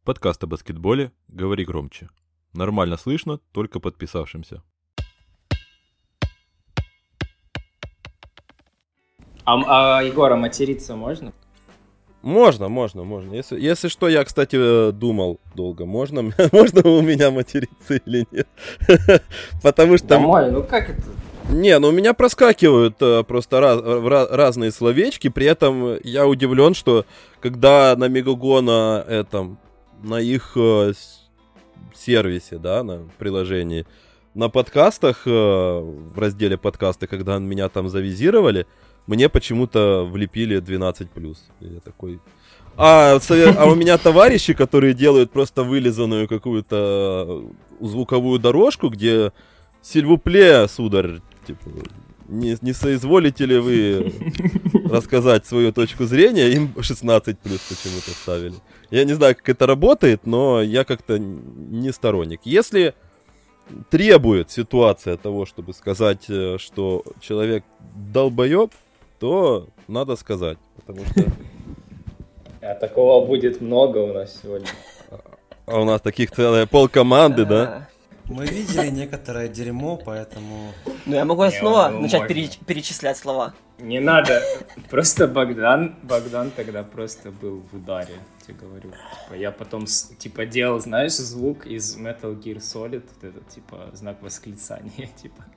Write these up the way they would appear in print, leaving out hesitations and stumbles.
Подкаст о баскетболе «Говори громче». Нормально слышно только подписавшимся. А Егора материться можно? Можно. Если что, я, кстати, думал долго, можно у меня материться или нет. Потому что... Домой, ну как это? Не, ну у меня проскакивают просто разные словечки, при этом я удивлен, что когда на Мегаго на их сервисе, да, на приложении, на подкастах, в разделе подкасты, когда меня там завизировали, мне почему-то влепили 12+. Я такой... А у меня товарищи, которые делают просто вылизанную какую-то звуковую дорожку, где «Сильвупле, сударь», типа, не соизволите ли вы рассказать свою точку зрения, им 16+ почему-то ставили. Я не знаю, как это работает, но я как-то не сторонник. Если требует ситуация того, чтобы сказать, что человек долбоеб, то надо сказать, потому что... А такого будет много у нас сегодня. А у нас таких целая полкоманды, да? Мы видели некоторое дерьмо, поэтому... Ну я могу снова начать перечислять слова. Не надо. Просто Богдан тогда просто был в ударе, тебе говорю. Я потом, делал, знаешь, звук из Metal Gear Solid, вот этот, знак восклицания,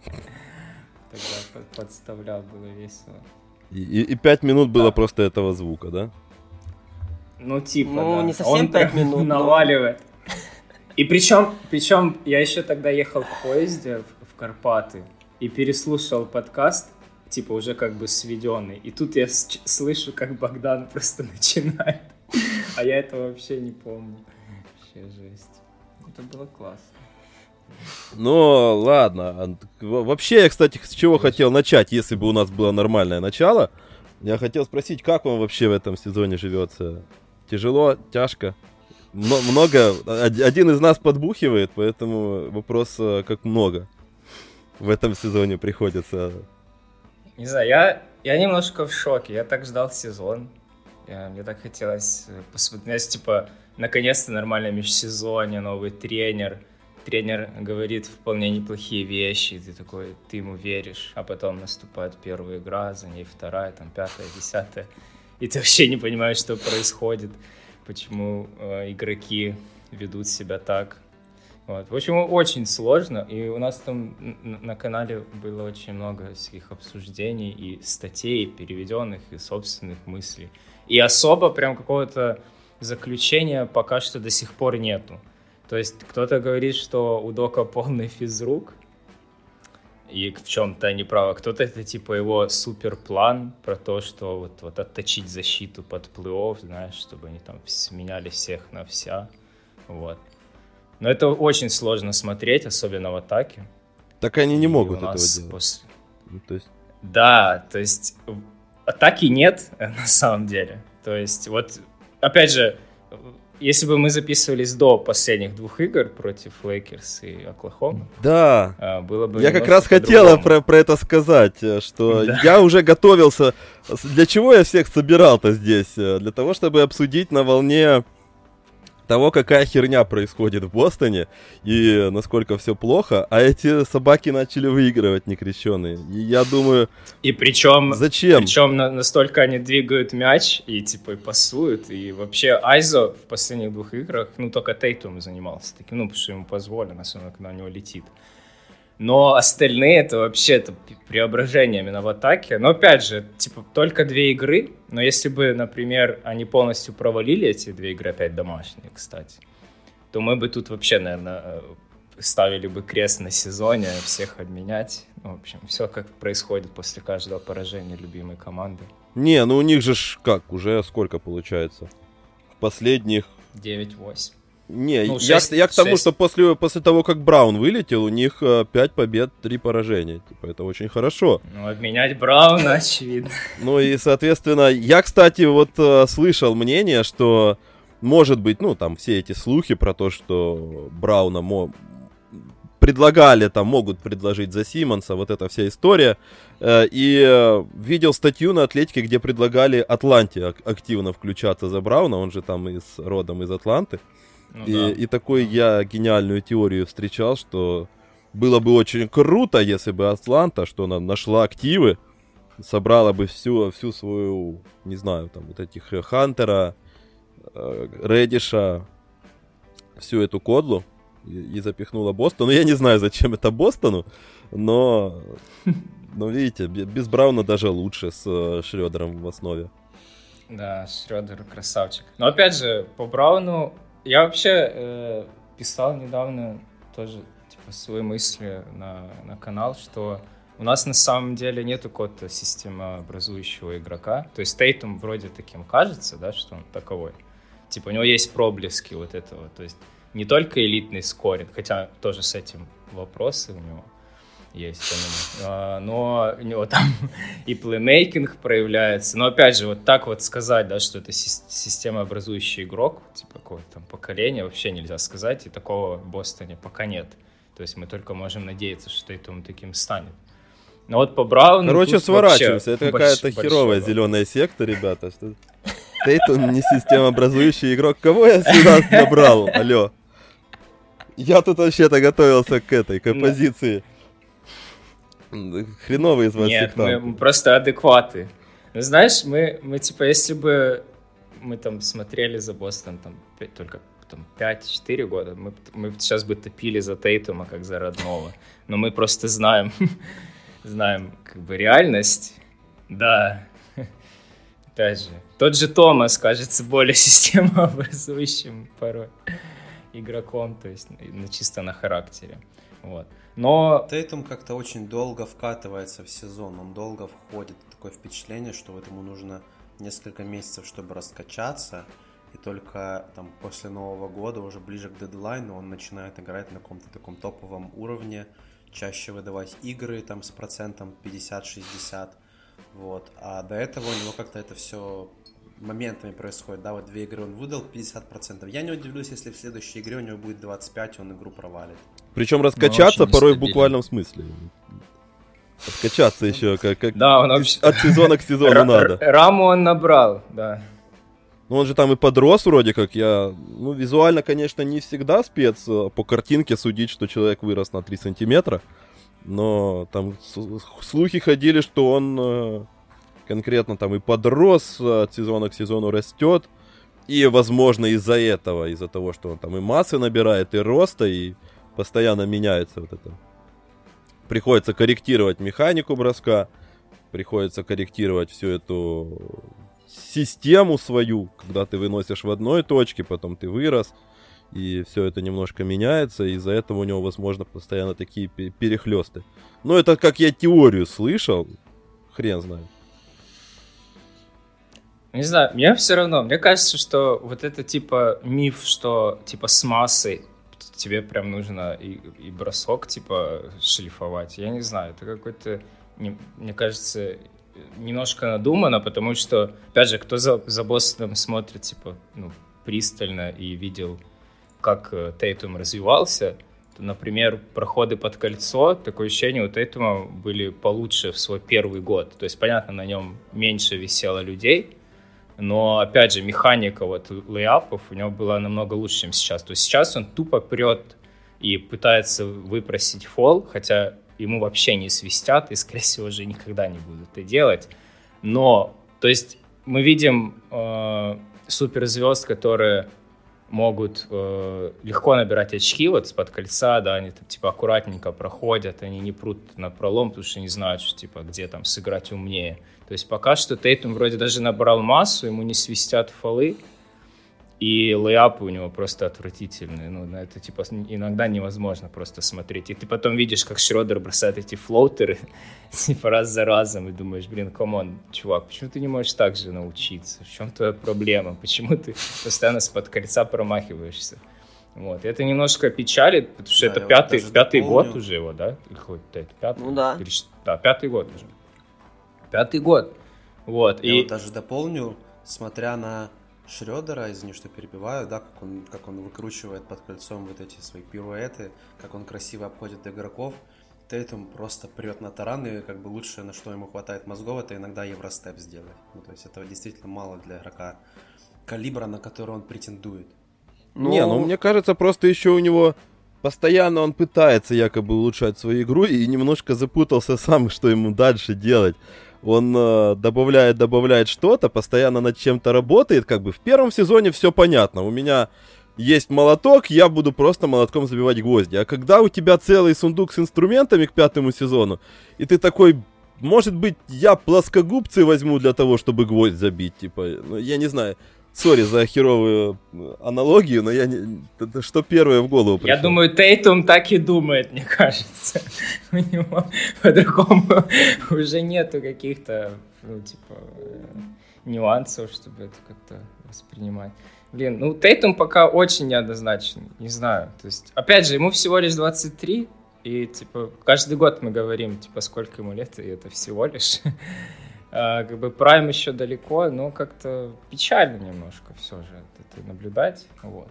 Тогда подставлял, было весело. И 5 минут было просто этого звука, да? Ну, да. Не совсем 5 минут. Наваливает. И причем я еще тогда ехал в поезде в Карпаты и переслушал подкаст, уже как бы сведенный. И тут я слышу, как Богдан просто начинает. А я этого вообще не помню. Вообще жесть. Это было классно. Ну, ладно. Вообще, я, кстати, с чего хотел начать, если бы у нас было нормальное начало. Я хотел спросить, как вам вообще в этом сезоне живется? Тяжело? Тяжко? Много? Один из нас подбухивает, поэтому вопрос, как много в этом сезоне приходится. Не знаю, я немножко в шоке. Я так ждал сезон. Мне так хотелось посмотреть, наконец-то нормальное межсезонье, новый тренер. Тренер говорит вполне неплохие вещи, ты ему веришь, а потом наступает первая игра, за ней вторая, пятая, 10-я, и ты вообще не понимаешь, что происходит, почему игроки ведут себя так. Вот. В общем, очень сложно, и у нас там на канале было очень много всяких обсуждений и статей, переведенных, и собственных мыслей. И особо прям какого-то заключения пока что до сих пор нету. То есть кто-то говорит, что у Дока полный физрук, и в чем-то они правы. Кто-то это его суперплан про то, что вот отточить защиту под плей-офф, знаешь, чтобы они там сменяли всех на вся. Вот. Но это очень сложно смотреть, особенно в атаке. Так они не могут этого делать. Да, то есть атаки нет на самом деле. То есть опять же, если бы мы записывались до последних 2 игр против Лейкерс и Оклахомы, да, было бы я как раз хотела про это сказать, что я уже готовился. Для чего я всех собирал-то здесь? Для того, чтобы обсудить на волне того, какая херня происходит в Бостоне и насколько все плохо, а эти собаки начали выигрывать некрещеные. И я думаю, и причем, зачем? Причем настолько они двигают мяч и и пасуют, и вообще Айзо в последних 2 играх, только Тейтум занимался таким, потому что ему позволено, особенно когда у него летит. Но остальные это вообще преображение именно в атаке. Но опять же, только 2 игры. Но если бы, например, они полностью провалили эти 2 игры, опять домашние, кстати, то мы бы тут вообще, наверное, ставили бы крест на сезоне, всех обменять. В общем, все как происходит после каждого поражения любимой команды. Не, у них же уже сколько получается? Последних... 9-8. Не, 6, я к тому, 6. Что после того, как Браун вылетел, у них 5 побед, 3 поражения. Это очень хорошо. Обменять Брауна, очевидно. И, соответственно, я, кстати, слышал мнение, что, может быть, там все эти слухи про то, что Брауна предлагали, могут предложить за Симмонса, эта вся история. И видел статью на Атлетике, где предлагали Атланте активно включаться за Брауна, он же родом из Атланты. Ну, да. И такой я гениальную теорию встречал, что было бы очень круто, если бы Атланта, что она нашла активы, собрала бы всю свою, не знаю, там вот этих Хантера, Редиша, всю эту кодлу и запихнула Бостону. Я не знаю, зачем это Бостону, но видите, без Брауна даже лучше с Шрёдером в основе. Да, Шрёдер красавчик. Но опять же, по Брауну я вообще писал недавно тоже типа свои мысли на канал, что у нас на самом деле нету какого-то системообразующего игрока. То есть Тейтум вроде таким кажется, да, что он таковой. Типа у него есть проблески вот этого. То есть не только элитный скоринг, хотя тоже с этим вопросы у него есть. Но у него там и плеймейкинг проявляется. Но опять же, вот так вот сказать, да, что это системообразующий игрок, типа какого-то там поколения, вообще нельзя сказать. И такого в Бостоне пока нет. То есть мы только можем надеяться, что Тейтум таким станет. Но вот по Брауну... Короче, сворачиваемся. Это какая-то херовая зеленая секта, ребята. Что... Тейтум не системообразующий игрок. Кого я сюда набрал? Алло. Я тут вообще-то готовился к этой, к позиции. Хреновый из вас Нет, сектант. мы просто адекваты. Ну, знаешь, мы типа, если бы мы там смотрели за Бостон там только там 5-4 года, мы сейчас бы топили за Тейтума как за родного. Но мы просто знаем как бы реальность. Да. Опять же, тот же Томас кажется более системообразующим порой игроком, то есть чисто на характере. Вот. Но Тейтум как-то очень долго вкатывается в сезон, он долго входит. Такое впечатление, что вот ему нужно несколько месяцев, чтобы раскачаться, и только там после Нового года, уже ближе к дедлайну, он начинает играть на каком-то таком топовом уровне, чаще выдавать игры там с процентом 50-60, вот. А до этого у него как-то это все моментами происходит, да, вот 2 игры он выдал 50%. Я не удивлюсь, если в следующей игре у него будет 25, он игру провалит. Причем раскачаться порой в буквальном смысле. Откачаться еще, как да, он вообще... от сезона к сезону надо. Раму он набрал, да. Ну, он же там и подрос вроде как. Ну, визуально, конечно, не всегда спец по картинке судить, что человек вырос на 3 сантиметра. Но там слухи ходили, что он конкретно там и подрос, от сезона к сезону растет. И, возможно, из-за этого, из-за того, что он там и массы набирает, и роста, и постоянно меняется вот это. Приходится корректировать механику броска, приходится корректировать всю эту систему свою, когда ты выносишь в одной точке, потом ты вырос, и все это немножко меняется, и из-за этого у него, возможно, постоянно такие перехлесты. Но это как я теорию слышал, хрен знает. Не знаю, мне все равно, мне кажется, что вот это типа миф, что типа с массой тебе прям нужно и бросок типа шлифовать, я не знаю, это какой-то, мне кажется, немножко надумано, потому что, опять же, кто за Бостоном смотрит типа, ну, пристально и видел, как Тейтум развивался, то, например, проходы под кольцо, такое ощущение у Тейтума были получше в свой первый год, то есть, понятно, на нем меньше висело людей, но, опять же, механика вот лейапов у него была намного лучше, чем сейчас. То есть сейчас он тупо прет и пытается выпросить фол, хотя ему вообще не свистят и, скорее всего, уже никогда не будут это делать. Но, то есть мы видим суперзвезд, которые могут легко набирать очки вот с-под кольца, да, они там типа аккуратненько проходят, они не прут на пролом, потому что не знают, что, типа, где там сыграть умнее. То есть пока что Тейтум вроде даже набрал массу, ему не свистят фолы, и лейапы у него просто отвратительные. Ну, на это типа иногда невозможно просто смотреть. И ты потом видишь, как Шрёдер бросает эти флоутеры типа раз за разом, и думаешь, блин, камон, чувак, почему ты не можешь так же научиться? В чем твоя проблема? Почему ты постоянно с-под кольца промахиваешься? Вот. И это немножко печалит, потому что да, это пятый год уже его, да? Или хоть пятый? Ну да. Да, 5-й год уже. 5-й год. Вот. Я вот даже дополню, смотря на Шрёдера, извини, что перебиваю, да, как он выкручивает под кольцом вот эти свои пируэты, как он красиво обходит игроков. Тейтум просто прет на таран, и как бы лучшее, на что ему хватает мозгов, это иногда евростеп сделать. Ну, то есть этого действительно мало для игрока калибра, на который он претендует. Не, ну мне кажется, просто еще у него постоянно он пытается якобы улучшать свою игру и немножко запутался сам, что ему дальше делать. Он добавляет что-то, постоянно над чем-то работает. Как бы в первом сезоне все понятно. У меня есть молоток, я буду просто молотком забивать гвозди. А когда у тебя целый сундук с инструментами к 5 сезону, и ты такой, может быть, я плоскогубцы возьму для того, чтобы гвоздь забить. Типа, ну, я не знаю. Сори за херовую аналогию, но что первое в голову пришло? Я думаю, Тейтум так и думает, мне кажется. У него по-другому уже нету каких-то, нюансов, чтобы это как-то воспринимать. Блин, ну Тейтум пока очень неоднозначный, не знаю. То есть, опять же, ему всего лишь 23, и, каждый год мы говорим, сколько ему лет, и это всего лишь... Как бы Прайм еще далеко, но как-то печально немножко все же это наблюдать. Вот.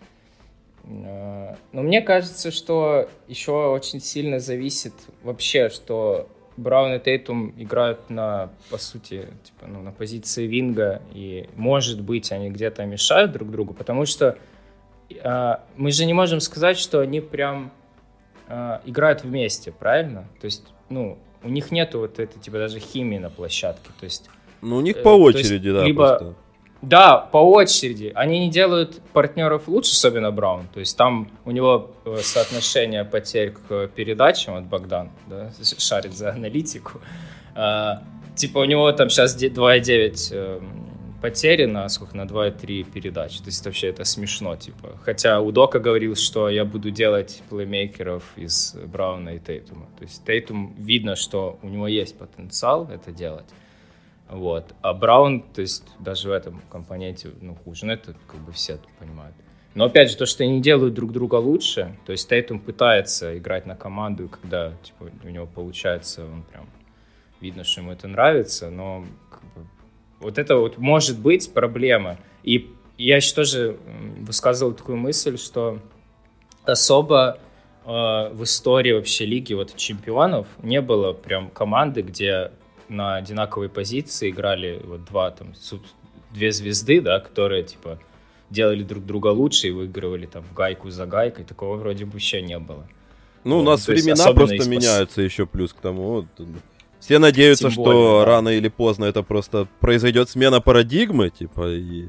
Но мне кажется, что еще очень сильно зависит вообще, что Браун и Тейтум играют по сути, на позиции винга, и, может быть, они где-то мешают друг другу, потому что мы же не можем сказать, что они прям играют вместе, правильно? То есть, у них нету вот этой, даже химии на площадке, то есть... Ну, у них по очереди, да, либо... просто. Да, по очереди. Они не делают партнеров лучше, особенно Браун. То есть там у него соотношение потерь к передачам от Богдана, да, шарит за аналитику. У него там сейчас 2,9 потери на 2,3 передачи. То есть вообще это смешно, Хотя Удока говорил, что я буду делать плеймейкеров из Брауна и Тейтума. То есть Тейтум видно, что у него есть потенциал это делать. Вот. А Браун, то есть даже в этом компоненте, хуже. Но это как бы все понимают. Но опять же, то, что они делают друг друга лучше, то есть Тейтум пытается играть на команду, и когда у него получается, он прям видно, что ему это нравится, но как бы, вот это вот может быть проблема. И я еще тоже высказывал такую мысль, что особо в истории вообще лиги чемпионов не было прям команды, где на одинаковой позиции играли две звезды, да, которые делали друг друга лучше и выигрывали гайку за гайкой. Такого вроде бы вообще не было. Ну, у нас времена просто меняются еще плюс к тому. Все надеются, что да, рано или поздно это просто произойдет смена парадигмы, и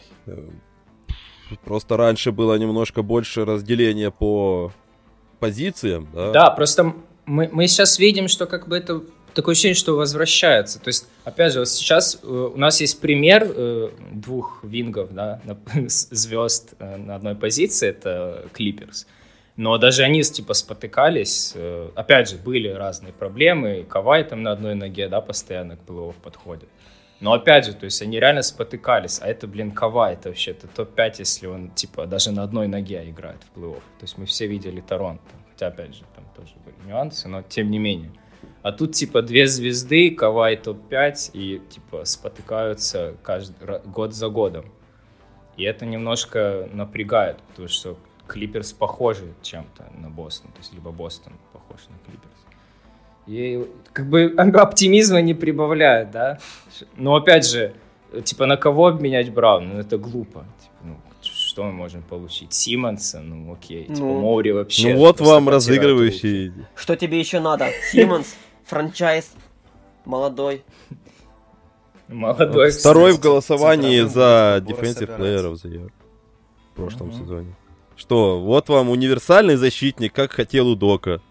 просто раньше было немножко больше разделения по позициям, да? Да, просто мы сейчас видим, что как бы это такое ощущение, что возвращается. То есть, опять же, сейчас у нас есть пример двух вингов, да, звезд на одной позиции, это Clippers. Но даже они спотыкались. Опять же, были разные проблемы. Кавай там на одной ноге, да, постоянно к плей-офф подходит. Но опять же, то есть они реально спотыкались. А это, Кавай, это вообще-то топ-5, если он, даже на одной ноге играет в плей-офф. То есть мы все видели Торонто. Хотя, опять же, там тоже были нюансы, но тем не менее. А тут, две звезды, Кавай топ-5, и, спотыкаются год за годом. И это немножко напрягает, потому что Клиперс похожи чем-то на Бостон, то есть либо Бостон похож на Клиперс. И как бы оптимизма не прибавляет, да? Но опять же, на кого обменять Брауна? Это глупо. Что мы можем получить? Симмонса? Окей. Моури вообще. Вот вам разыгрывающий. Что тебе еще надо? Симмонс, франчайз, молодой. Молодой. Второй в голосовании за Defensive Player of the Year в прошлом сезоне. Что, вот вам универсальный защитник, как хотел Удока.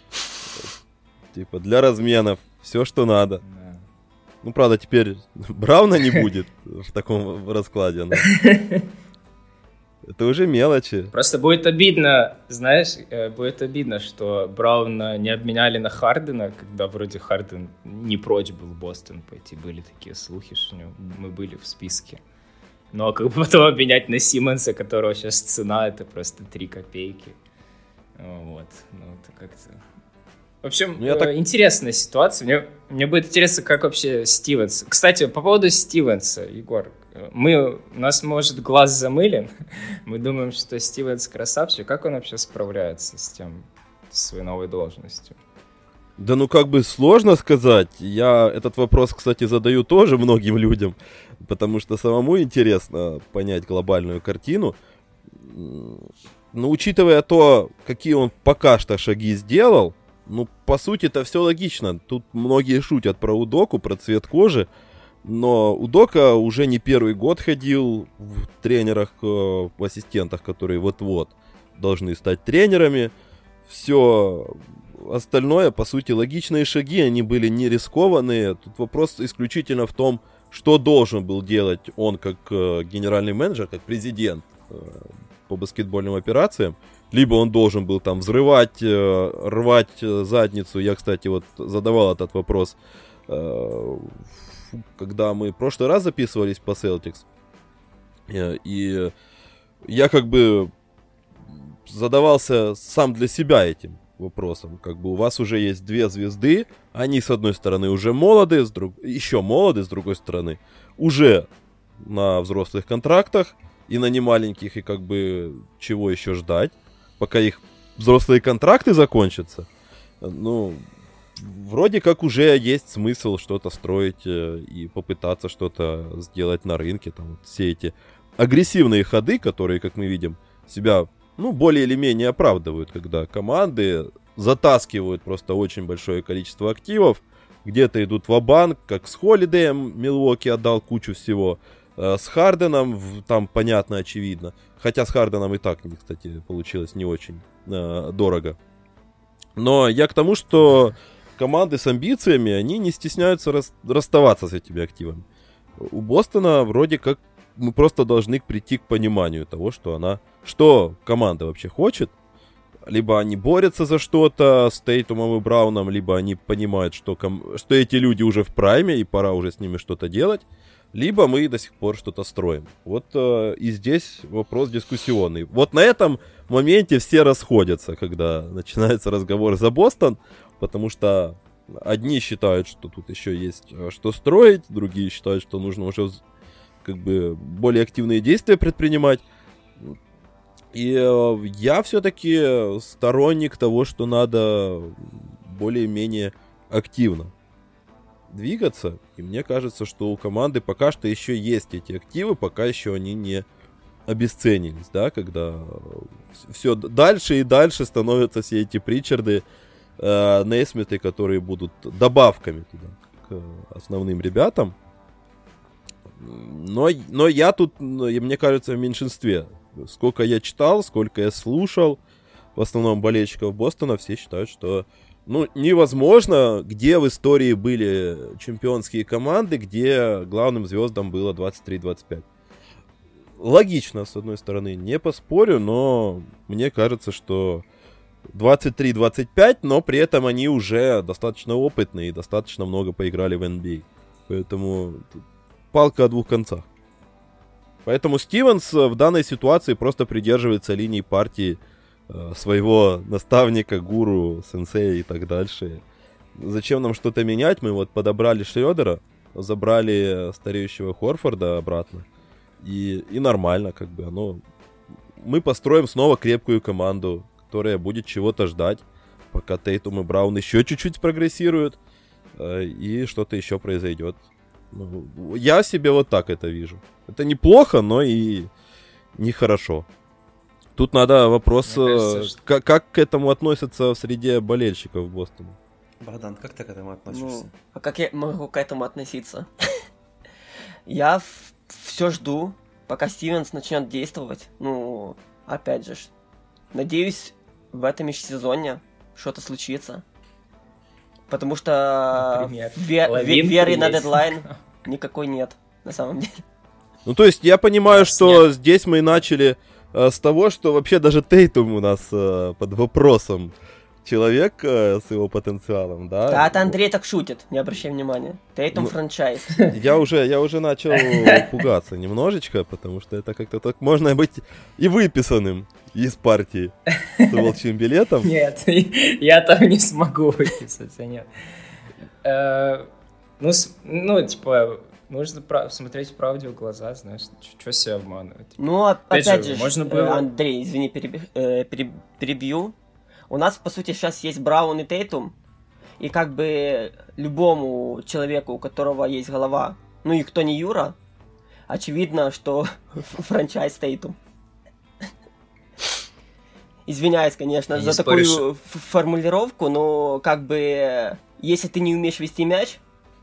Для разменов. Все, что надо. Да. Ну, правда, теперь Брауна не будет в таком раскладе. Но... Это уже мелочи. Просто будет обидно, знаешь, что Брауна не обменяли на Хардена, когда вроде Харден не прочь был в Бостон пойти. Были такие слухи, что мы были в списке. Но как бы потом обменять на Симмонса, которого сейчас цена, это просто 3 копейки. Вот. Это как-то... В общем, интересная ситуация. Мне будет интересно, как вообще Стивенс... Кстати, по поводу Стивенса, Егор, у нас, может, глаз замылен. Мы думаем, что Стивенс красавчик. Как он вообще справляется с своей новой должностью? Да как бы сложно сказать. Я этот вопрос, кстати, задаю тоже многим людям, потому что самому интересно понять глобальную картину. Но учитывая то, какие он пока что шаги сделал, ну, по сути, это все логично. Тут многие шутят про Удоку, про цвет кожи, но Удока уже не первый год ходил в тренерах, в ассистентах, которые вот-вот должны стать тренерами. Все остальное, по сути, логичные шаги, они были не рискованные. Тут вопрос исключительно в том, что должен был делать он как генеральный менеджер, как президент по баскетбольным операциям. Либо он должен был там взрывать, рвать задницу. Я, кстати, вот задавал этот вопрос, когда мы в прошлый раз записывались по Celtics. И я как бы задавался сам для себя этим вопросом. Как бы у вас уже есть две звезды, они с одной стороны уже молоды, еще молоды, с другой стороны уже на взрослых контрактах и на немаленьких, и как бы чего еще ждать, пока их взрослые контракты закончатся. Ну, вроде как уже есть смысл что-то строить и попытаться что-то сделать на рынке. Там вот все эти агрессивные ходы, которые, как мы видим, себя, ну, более или менее оправдывают, когда команды затаскивают просто очень большое количество активов, где-то идут ва-банк, как с Холидеем Милуоки отдал кучу всего, с Харденом там понятно, очевидно, хотя с Харденом и так, кстати, получилось не очень дорого. Но я к тому, что команды с амбициями, они не стесняются расставаться с этими активами. У Бостона вроде как мы просто должны прийти к пониманию того, что команда вообще хочет. Либо они борются за что-то с Тейтумом и Брауном, либо они понимают, что эти люди уже в прайме, и пора уже с ними что-то делать. Либо мы до сих пор что-то строим. Вот и здесь вопрос дискуссионный. Вот на этом моменте все расходятся, когда начинается разговор за Бостон, потому что одни считают, что тут еще есть что строить, другие считают, что нужно уже как бы более активные действия предпринимать. И я все-таки сторонник того, что надо более-менее активно двигаться. И мне кажется, что у команды пока что еще есть эти активы, пока еще они не обесценились, да, когда все дальше и дальше становятся все эти Причарды, Нейсмиты, которые будут добавками туда, к основным ребятам. Но я тут, мне кажется, в меньшинстве. Сколько я читал, сколько я слушал, в основном болельщиков Бостона, все считают, что невозможно, где в истории были чемпионские команды, где главным звездам было 23-25. Логично, с одной стороны, не поспорю, но мне кажется, что 23-25, но при этом они уже достаточно опытные и достаточно много поиграли в NBA. Поэтому палка о двух концах. Поэтому Стивенс в данной ситуации просто придерживается линии партии своего наставника, гуру, сенсея и так дальше. Зачем нам что-то менять? Мы вот подобрали Шрёдера, забрали стареющего Хорфорда обратно. И нормально, как бы. Мы построим снова крепкую команду, которая будет чего-то ждать, пока Тейтум и Браун еще чуть-чуть прогрессируют, и что-то еще произойдет. Я себе вот так это вижу. Это неплохо, но и нехорошо. Тут надо вопрос, как к этому относятся в среде болельщиков Бостона. Богдан, как ты к этому относишься? А как я могу к этому относиться? Я все жду, пока Стивенс начнет действовать. Опять же, надеюсь, в этом межсезонье что-то случится. Потому что веры на дедлайн никакой нет, на самом деле. То есть я понимаю, что здесь мы начали с того, что вообще даже Тейтум у нас под вопросом человек с его потенциалом, да? Да, это Андрей так шутит, не обращай внимания. Тейтум франчайз. Я уже начал пугаться немножечко, потому что это как-то так можно быть и выписанным из партии с волчьим билетом. Нет, я там не смогу выписаться, нет. Нужно смотреть правде в глаза, знаешь, что себя обманывать. Опять же, можно было... Андрей, извини, перебью. У нас, по сути, сейчас есть Браун и Тейтум, и как бы любому человеку, у которого есть голова, и кто не Юра, очевидно, что франчайз Тейтум. извиняюсь, конечно, Не за споришь. такую формулировку, но как бы если ты не умеешь вести мяч,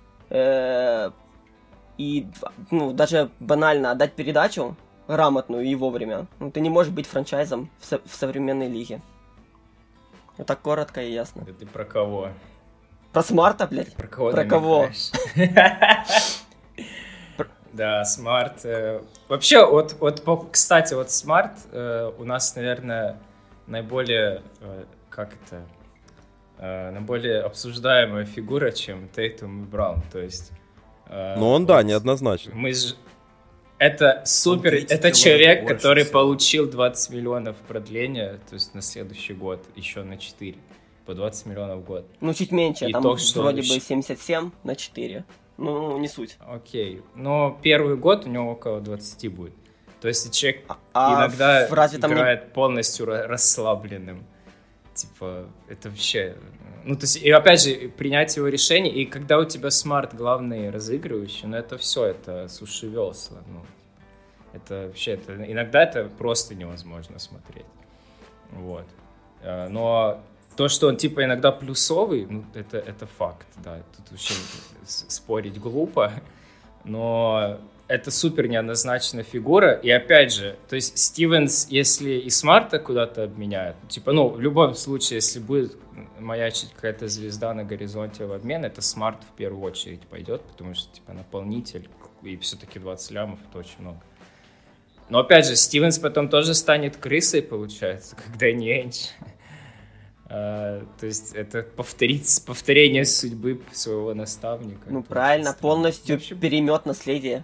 и ну, даже банально отдать передачу грамотную и вовремя, ну, ты не можешь быть франчайзом в современной лиге. Вот так коротко и ясно. Да ты про кого? Про Смарта, блядь? Про кого Про кого? намекаешь? Да, Смарт. Вообще, кстати, вот Смарт у нас, наверное, наиболее, наиболее обсуждаемая фигура, чем Тейтум и Браун. То есть... Ну он, да, неоднозначно. Это супер, критики это человек, больше который всего. получил 20 миллионов продления, то есть на следующий год, еще на 4, по 20 миллионов в год. Ну, чуть меньше, И там то, что вроде вообще- бы 77 на 4. Ну, не суть. Окей, но первый год у него около 20 будет. То есть человек А иногда разве там не... играет полностью расслабленным. Типа, это вообще... Ну, то есть, и опять же, принять его решение, и когда у тебя Смарт главный разыгрывающий, ну, это все, это суши весла, ну, это вообще, иногда это просто невозможно смотреть, вот. Но то, что он, типа, иногда плюсовый, ну, это факт, да, тут вообще спорить глупо, но это супер неоднозначная фигура, и опять же, то есть Стивенс, если и Смарта куда-то обменяют, типа, ну, в любом случае, если будет маячить какая-то звезда на горизонте в обмен, это Смарт в первую очередь пойдет, потому что, типа, наполнитель, и все-таки 20 лямов, это очень много. Но, опять же, Стивенс потом тоже станет крысой, получается, когда не Эндж. То есть это повторение судьбы своего наставника. Ну, Это правильно, очень странно. полностью Вообще, перемет наследие.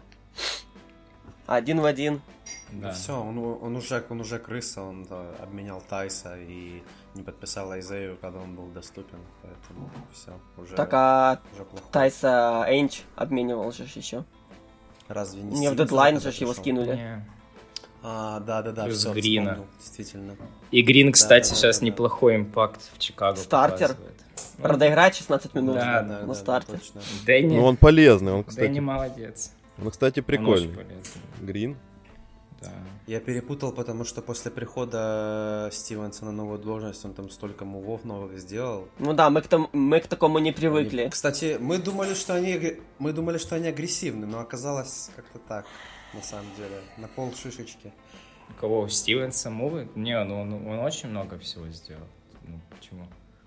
1 в 1. да. Все, он уже крыса, он обменял Тайса и не подписал Айзею, когда он был доступен, поэтому все, уже, Так, а уже плохо. Тайса Эндж обменивал же еще. Разве не Не в Стивенс дедлайн тогда же его пришел? скинули. Не. Да, Плюс все, Грина. вспомнил, действительно. И Грин, кстати, Да. сейчас неплохой импакт в Чикаго Стартер. показывает. Ну, Правда, играет 16 минут Да, на старте. точно. Дэнни, Ну он полезный, он, Дэнни кстати, молодец. кстати, Он прикольный. очень полезный, Грин. да. Я перепутал, потому что после прихода Стивенса на новую должность он там столько мувов новых сделал. Ну да, мы к такому не привыкли. Кстати, мы думали, что они агрессивны, но оказалось как-то так, на самом деле, на пол шишечки. У кого? У Стивенса мувы? Не, ну он очень много всего сделал. Ну, почему?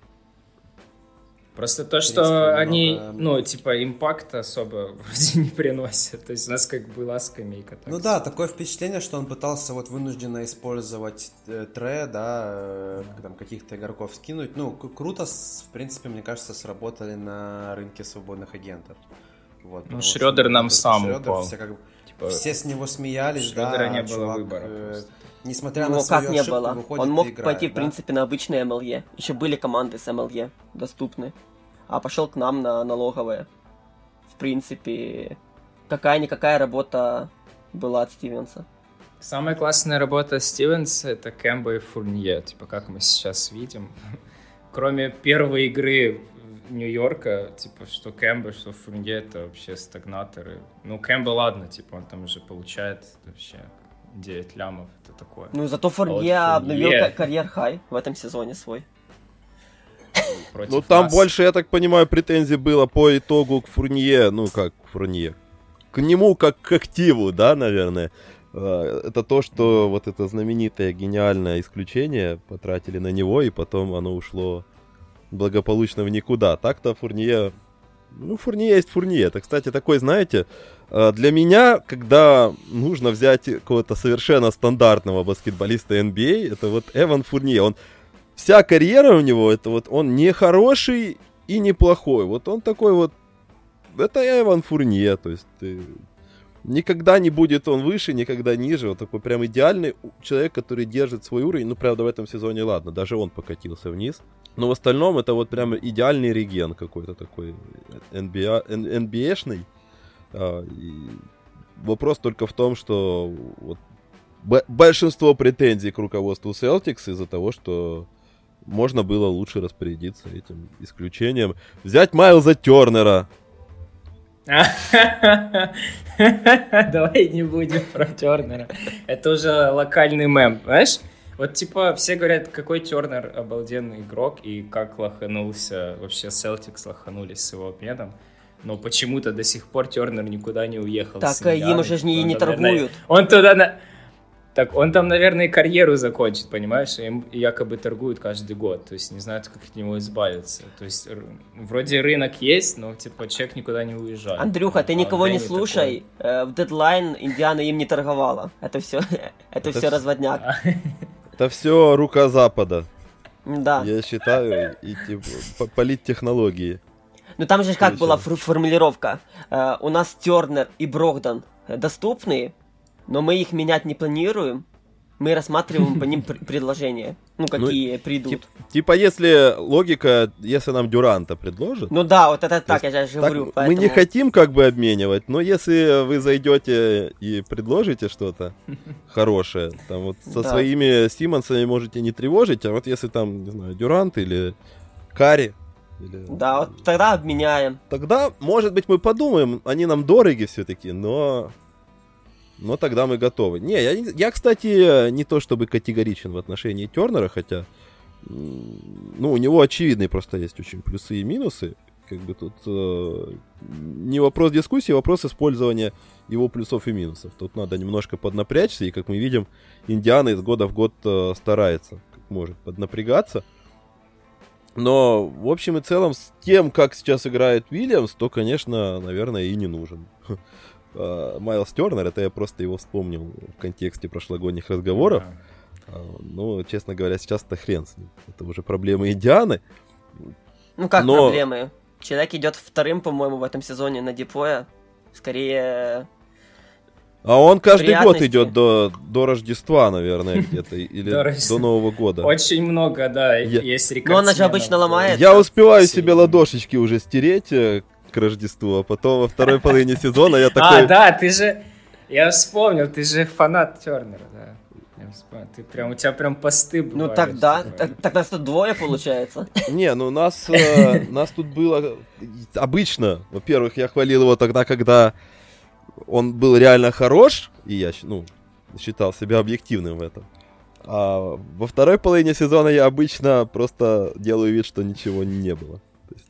Просто то, что принципе, они, много- ну, типа, импакта особо вроде не приносят. То есть у нас как была скамейка. так Ну да, такое впечатление, что он пытался вот вынужденно использовать Тре, да, там каких-то игроков скинуть. Ну, круто, в принципе, мне кажется, сработали на рынке свободных агентов. Вот, потому что, Шрёдер нам то, что сам Шрёдер, упал. Типа, все с него смеялись, Шрёдера да, не было чувак, выбора просто. несмотря Ну на свою как не ошибку, было? выходит Он мог и играет, пойти, в да? принципе, на обычное МЛЕ. Еще были команды с МЛЕ доступны. А пошел к нам на налоговые. В принципе, какая-никакая работа была от Стивенса. Самая классная работа Стивенса — это Кэмбо и Фурнье, типа, как мы сейчас видим. Кроме первой игры Нью-Йорка, типа, что Кэмбо, что Фурнье — это вообще стагнаторы. Ну, Кэмбо, ладно, типа, он там уже получает вообще 9 лямов, это такое. Ну, зато Фурнье Фурнье. обновил карьер-хай в этом сезоне свой. Против Ну там нас. больше, я так понимаю, претензий было по итогу к Фурнье, ну как к Фурнье, к нему как к активу, да, наверное. Это то, что вот это знаменитое гениальное исключение потратили на него, и потом оно ушло благополучно в никуда. Так-то Фурнье, ну Фурнье есть Фурнье. Это, кстати, такой, знаете, для меня, когда нужно взять какого-то совершенно стандартного баскетболиста NBA, это вот Эван Фурнье. Он вся карьера у него, это вот он не хороший и не плохой. Вот он такой вот, это Эван Фурнье, то есть никогда не будет он выше, никогда ниже. Вот такой прям идеальный человек, который держит свой уровень. Ну, правда, в этом сезоне, ладно, даже он покатился вниз. Но в остальном это вот прям идеальный реген какой-то такой NBA-шный. И вопрос только в том, что вот большинство претензий к руководству Celtics из-за того, что можно было лучше распорядиться этим исключением. Взять Майлза Тернера. Давай не будем про Тернера. Это уже локальный мем, знаешь? Вот, типа, все говорят, какой Тернер обалденный игрок, и как лоханулся, вообще Celtics лоханулись с его обменом. Но почему-то до сих пор Тернер никуда не уехал. Так им уже ж не торгуют. Он туда... Так, он там, наверное, карьеру закончит, понимаешь? Им якобы торгуют каждый год. То есть не знают, как от него избавиться. То есть вроде рынок есть, но типа человек никуда не уезжает. Андрюха, ты никого не слушай. В дедлайн Индиана им не торговала. Это все разводняк. Это все рука Запада. Да. Я считаю, и типа политтехнологии. Ну там же как была формулировка. У нас Тернер и Брогдон доступны, но мы их менять не планируем. Мы рассматриваем по ним предложения. Ну, какие придут. Типа, если логика, если нам Дюранта предложат... Ну да, вот это так, я же говорю. Мы не хотим как бы обменивать, но если вы зайдете и предложите что-то хорошее, там вот со своими Симмонсами можете не тревожить, а вот если там, не знаю, Дюрант или Карри... Да, вот тогда обменяем. Тогда, может быть, мы подумаем, они нам дороги все-таки, но тогда мы готовы. Не, я, кстати, не то чтобы категоричен в отношении Тернера, хотя, ну, у него очевидные просто есть очень плюсы и минусы. Как бы тут не вопрос дискуссии, вопрос использования его плюсов и минусов. Тут надо немножко поднапрячься, и, как мы видим, Индиана из года в год старается, как может, поднапрягаться. Но, в общем и целом, с тем, как сейчас играет Уильямс, то, конечно, наверное, и не нужен. Майлз Тернер, это я просто его вспомнил в контексте прошлогодних разговоров. Ну, честно говоря, сейчас-то хрен с ним. Это уже проблемы Индианы. Ну, как проблемы? Человек идет вторым, по-моему, в этом сезоне на Депоя. Скорее... А он каждый год идет до Рождества, наверное, где-то, или до Нового года. Очень много, да, есть рекордсменов. Но она же обычно ломается. Я успеваю себе ладошечки уже стереть к Рождеству, а потом во второй половине сезона я такой... А, да, ты же... Я вспомнил, ты же фанат Тернера, да. Я вспомнил. У тебя прям посты бывали. Ну тогда, так нас тут двое получается. Не, ну нас тут было... Обычно, во-первых, я хвалил его тогда, когда он был реально хорош, и я считал себя объективным в этом. А во второй половине сезона я обычно просто делаю вид, что ничего не было.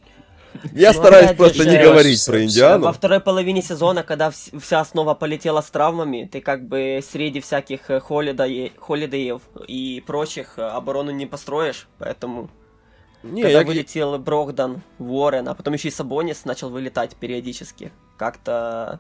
Я стараюсь просто не говорить про Индиану. Во второй половине сезона, когда вся основа полетела с травмами, ты как бы среди всяких холидеев и прочих оборону не построишь, поэтому... Когда вылетел Брогдон, Уоррен, а потом еще и Сабонис начал вылетать периодически. Как-то...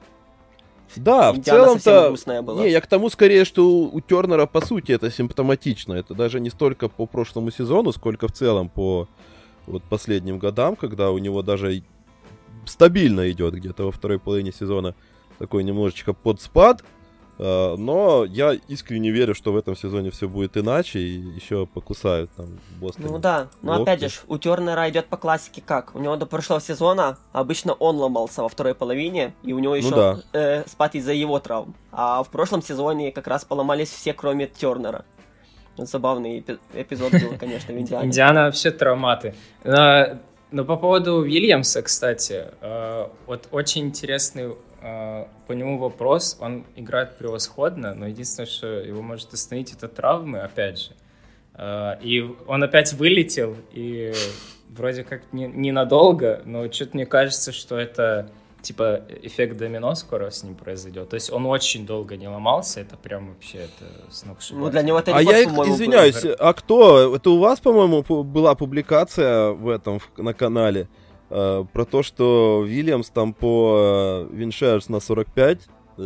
Да, Индиана в целом-то... грустная была. Не, я к тому скорее, что у Тернера, по сути, это симптоматично. Это даже не столько по прошлому сезону, сколько в целом по вот последним годам, когда у него даже стабильно идет где-то во второй половине сезона такой немножечко подспад. Но я искренне верю, что в этом сезоне все будет иначе, и еще покусают там Бостон. Ну да, но опять же, у Тернера идет по классике как? У него до прошлого сезона обычно он ломался во второй половине, и у него еще спад из-за его травм. А в прошлом сезоне как раз поломались все, кроме Тернера. Забавный эпизод был, конечно, в Индиане. Индиана вообще травматы. Но по поводу Уильямса, кстати, вот очень интересный по нему вопрос. Он играет превосходно, но единственное, что его может остановить, это травмы, опять же. И он опять вылетел, и вроде как ненадолго, но что-то мне кажется, что это типа эффект домино скоро с ним произойдет. То есть он очень долго не ломался, это прям вообще это сногсшибательно. Ну для него это рекорд, по-моему, извиняюсь, а кто? Это у вас, по-моему, была публикация в этом на канале про то, что Уильямс там по Виншерс на 45,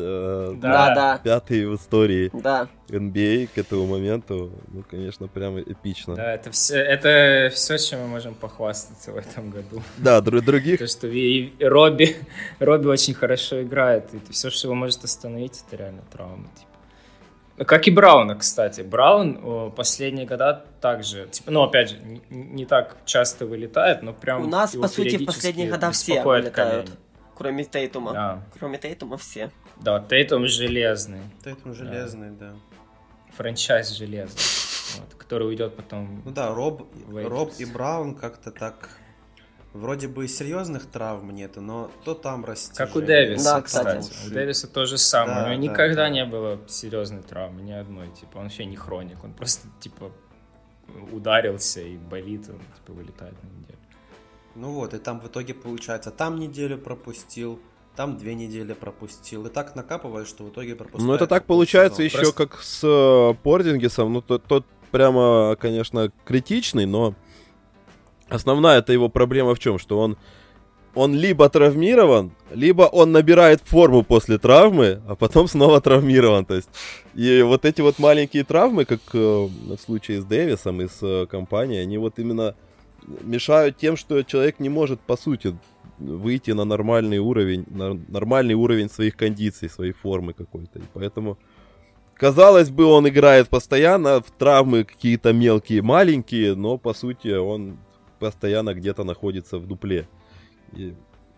да. пятый в истории NBA к этому моменту, ну, конечно, прям эпично. Да, это все, чем мы можем похвастаться в этом году. Да, других... То, что Робби очень хорошо играет, и все, что его может остановить, это реально травмы, типа. Как и Брауна, кстати. Браун последние года также, типа, ну, опять же, не так часто вылетает, но прям... У нас, по сути, в последние года все вылетают. колени. Кроме Тейтума. Да. Кроме Тейтума все. Да, Тейтум железный. Тейтум железный, да. Франчайз железный, вот, который уйдет потом... Ну да, Роб и Браун как-то так вроде бы серьезных травм нету, но то там растяжение. Как у Дэвиса, Да, кстати. кстати. У Дэвиса то же самое. Да, У него да, никогда да. не было серьезной травмы, ни одной. Типа, он вообще не хроник. Он просто, типа, ударился и болит, он, типа, вылетает на неделю. Ну вот, и там в итоге получается, там неделю пропустил, там 2 недели пропустил. И так накапывает, что в итоге пропускает. Ну, это так получается еще Просто- как с Порзингисом. Ну, тот прямо, конечно, критичный, но основная-то его проблема в чем? Что он либо травмирован, либо он набирает форму после травмы, а потом снова травмирован. То есть, и вот эти вот маленькие травмы, как в случае с Дэвисом и с компанией, они вот именно мешают тем, что человек не может, по сути, выйти на нормальный уровень своих кондиций, своей формы какой-то. И поэтому, казалось бы, он играет постоянно, в травмы какие-то мелкие, маленькие, но, по сути, он постоянно где-то находится в дупле. И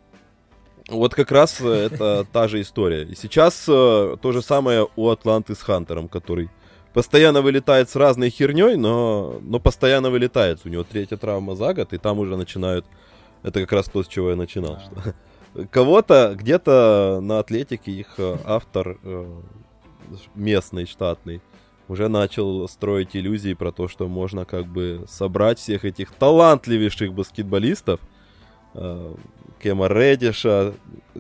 вот как раз это та же история. И сейчас то же самое у Атланты с Хантером, который постоянно вылетает с разной херней, но постоянно вылетает. У него 3-я травма за год, и там уже начинают... Это как раз то, с чего я начинал. Что кого-то где-то на Атлетике их автор местный, штатный, уже начал строить иллюзии про то, что можно как бы собрать всех этих талантливейших баскетболистов, Кема Реддиша,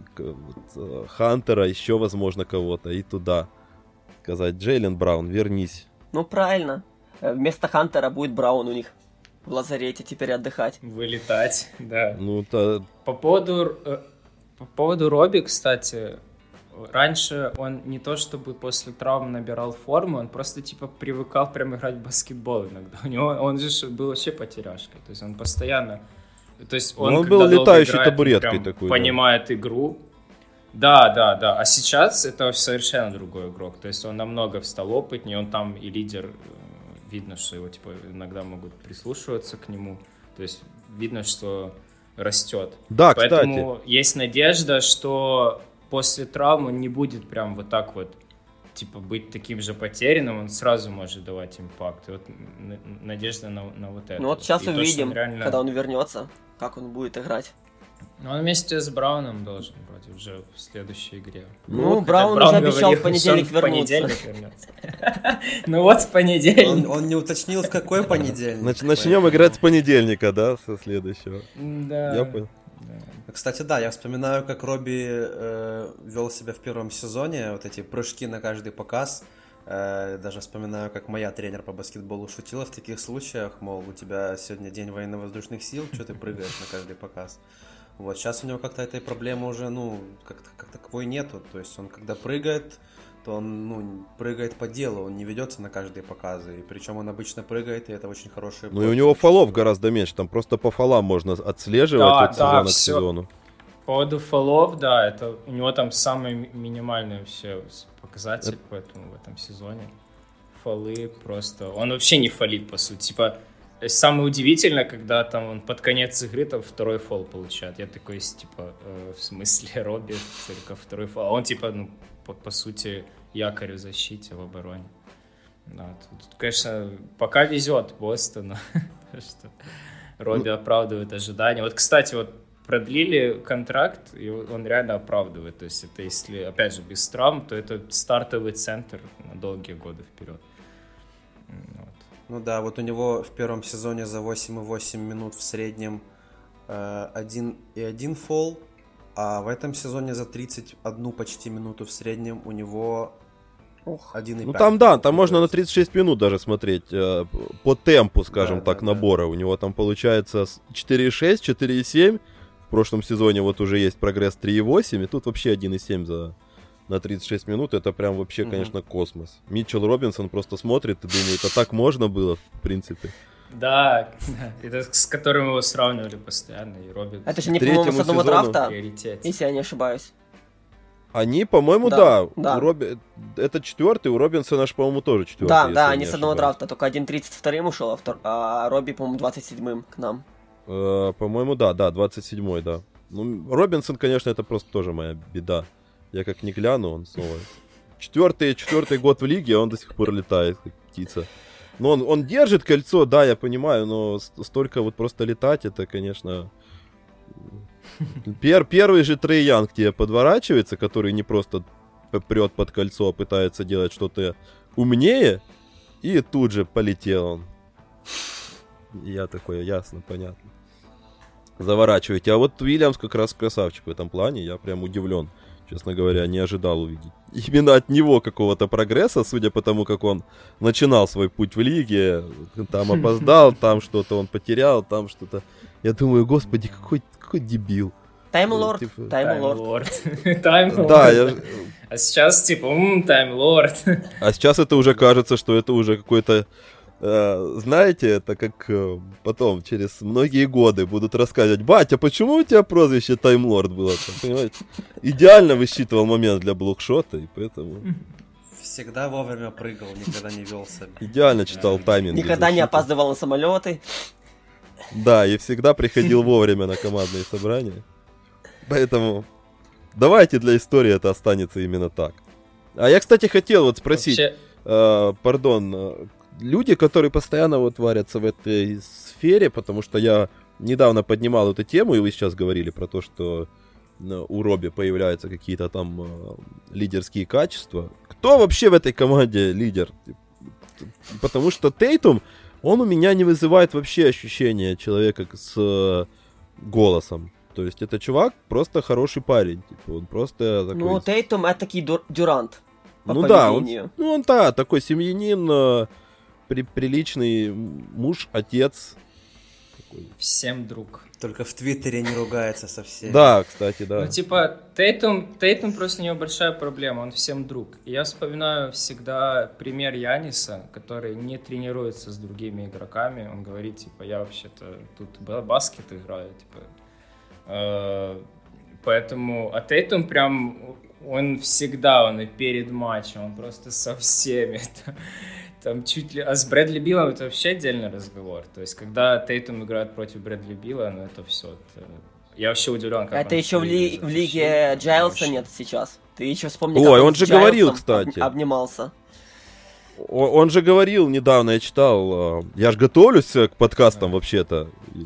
Хантера, еще, возможно, кого-то, и туда сказать: Джейлен Браун, вернись. Ну, правильно. Вместо Хантера будет Браун у них в лазарете теперь отдыхать. Вылетать, да. Ну, то... По поводу Робби, кстати, раньше он не то чтобы после травм набирал форму, он просто типа привыкал прям играть в баскетбол иногда. У него он же был вообще потеряшкой, то есть он постоянно, то есть он был когда летающей играет, табуреткой прям такой, понимает игру. Да. А сейчас это совершенно другой игрок, то есть он намного стал опытнее, он там и лидер. Видно, что его типа иногда могут прислушиваться к нему, то есть видно, что растет. Да, Поэтому кстати. есть надежда, что после травмы он не будет прям вот так вот, типа, быть таким же потерянным, он сразу может давать импакт. И вот надежда на вот это. Ну вот сейчас И то, что увидим, он реально... когда он вернется, как он будет играть. Ну, он вместе с Брауном должен вроде уже в следующей игре. Ну, хотя Браун уже обещал говорил, в понедельник что он в вернуться. понедельник вернется. Ну вот в понедельник. Он не уточнил, в какой понедельник. Начнем играть с понедельника, да, со следующего. Да. Я понял. Кстати, да, я вспоминаю, как Робби вел себя в первом сезоне, вот эти прыжки на каждый показ. Даже вспоминаю, как моя тренер по баскетболу шутила в таких случаях, мол, у тебя сегодня день военно-воздушных сил, что ты прыгаешь на каждый показ? Вот, сейчас у него как-то этой проблемы уже, ну, как таковой нету. То есть он когда прыгает, то он, ну, прыгает по делу, он не ведется на каждые показы. И причем он обычно прыгает, и это очень хороший... Ну и у него фолов гораздо меньше, там просто по фолам можно отслеживать от сезона к всё. сезону. По поводу фолов, да, это у него там самый минимальный вообще показатель, поэтому в этом сезоне фолы просто... Он вообще не фолит, по сути. Типа, самое удивительное, когда там он под конец игры там второй фол получает. Я такой, типа, в смысле, Робби только второй фол. А он, типа, ну, по сути, якорь в защите, в обороне. Да, тут, конечно, пока везет Бостону, что Робби оправдывает ожидания. Вот, кстати, вот продлили контракт, и он реально оправдывает. То есть это если, опять же, без травм, то это стартовый центр на долгие годы вперед. Вот. Ну да, вот у него в первом сезоне за 8,8 минут в среднем 1,1 фол, а в этом сезоне за 31 почти минуту в среднем у него 1,5. Ну там, да, там можно на 36 минут даже смотреть по темпу, скажем Да, так, да, набора. У него там получается 4,6, 4,7. В прошлом сезоне вот уже есть прогресс 3,8, и тут вообще 1,7 на 36 минут. Это прям вообще, конечно, космос. Митчелл Робинсон просто смотрит и думает, а так можно было, в принципе. Да, это с которым его сравнивали постоянно, и Робби. Это же не, по-моему, с одного сезону драфта, приоритет. если я не ошибаюсь. Они, по-моему, Да, да. да. Это 4-й, у Робинсона же, по-моему, тоже 4-й. Да, если да, я они не с одного ошибаюсь. драфта, только один 32-м ушел, а Робби, по-моему, 27-м к нам. По-моему, да, 27-й, да. Ну, Робинсон, конечно, это просто тоже моя беда. Я как не гляну, он снова... Четвертый год в лиге, а он до сих пор летает, как птица. Ну, он держит кольцо, да, я понимаю, но столько вот просто летать, это, конечно, Первый же Трей Янг к тебе подворачивается, который не просто прет под кольцо, а пытается делать что-то умнее, и тут же полетел он. Я такой, ясно, понятно. Заворачиваете. А вот Уильямс как раз красавчик в этом плане. Я прям удивлен, честно говоря, не ожидал увидеть именно от него какого-то прогресса, судя по тому, как он начинал свой путь в лиге. Там опоздал, там что-то он потерял, там что-то... Я думаю, господи, какой дебил. Таймлорд. Таймлорд. Да, А сейчас типа, Таймлорд. А сейчас это уже кажется, что это уже какой-то... знаете, это как потом, через многие годы будут рассказывать: батя, почему у тебя прозвище Таймлорд было? Там, понимаете? Идеально высчитывал момент для блокшота, и поэтому... Всегда вовремя прыгал, никогда не велся. Идеально читал тайминг. Никогда не опаздывал на самолеты. Да, и всегда приходил вовремя на командные собрания. Поэтому давайте для истории это останется именно так. А я, кстати, хотел вот спросить, люди, которые постоянно вот варятся в этой сфере, потому что я недавно поднимал эту тему, и вы сейчас говорили про то, что у Робби появляются какие-то там лидерские качества. Кто вообще в этой команде лидер? Потому что Тейтум, он у меня не вызывает вообще ощущения человека с голосом. То есть это чувак просто хороший парень. Типа, он просто такой... Ну, Тейтум это такой Дюрант. Ну да, он такой семьянин, приличный муж, отец. Всем друг. Только в Твиттере не ругается со всеми. Да, кстати, да. Ну, типа, Тейтум просто у него большая проблема, он всем друг. И я вспоминаю всегда пример Яниса, который не тренируется с другими игроками. Он говорит, типа, я вообще-то тут баскет играю, типа. Поэтому, а Тейтум прям, он и перед матчем, он просто со всеми. Там чуть ли... А с Брэдли Биллом это вообще отдельный разговор. То есть, когда Тейтум играет против Брэдли Билла, ну это все... Я вообще удивлен, как это еще в лиге Джайлса нет сейчас. Ты еще вспомни, как он же говорил, кстати. Обнимался. Он же говорил недавно, я читал... Я же готовлюсь к подкастам вообще-то.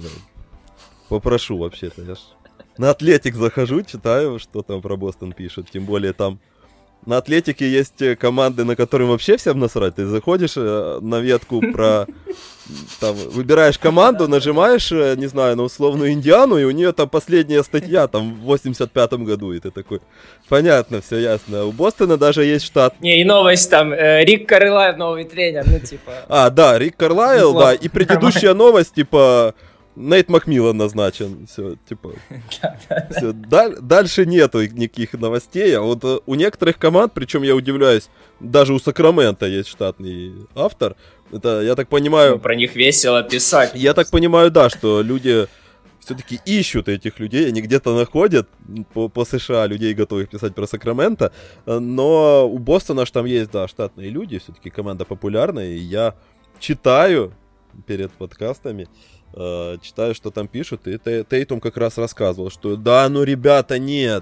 Попрошу вообще-то. Я ж на Атлетик захожу, читаю, что там про Бостон пишут. Тем более там... На Атлетике есть команды, на которые вообще всем насрать. Ты заходишь на ветку про... Там, выбираешь команду, нажимаешь, не знаю, на условную Индиану, и у нее там последняя статья, там, в 85-м году. И ты такой, понятно, все ясно. У Бостона даже есть штат. Не, и новость там, Рик Карлайл, новый тренер, ну, типа... Да, Рик Карлайл, да, и предыдущая новость, типа... Нейт Макмиллан назначен, все, типа, все, дальше нету никаких новостей, а вот у некоторых команд, причем я удивляюсь, даже у Сакрамента есть штатный автор, это, я так понимаю... Ну, про них весело писать. Я так понимаю, да, что люди все-таки ищут этих людей, они где-то находят по США людей, готовых писать про Сакраменто, но у Бостона ж там есть, да, штатные люди, все-таки команда популярная, и я читаю перед подкастами, читаю, что там пишут, и Тейтум как раз рассказывал, что да, ну, ребята, нет,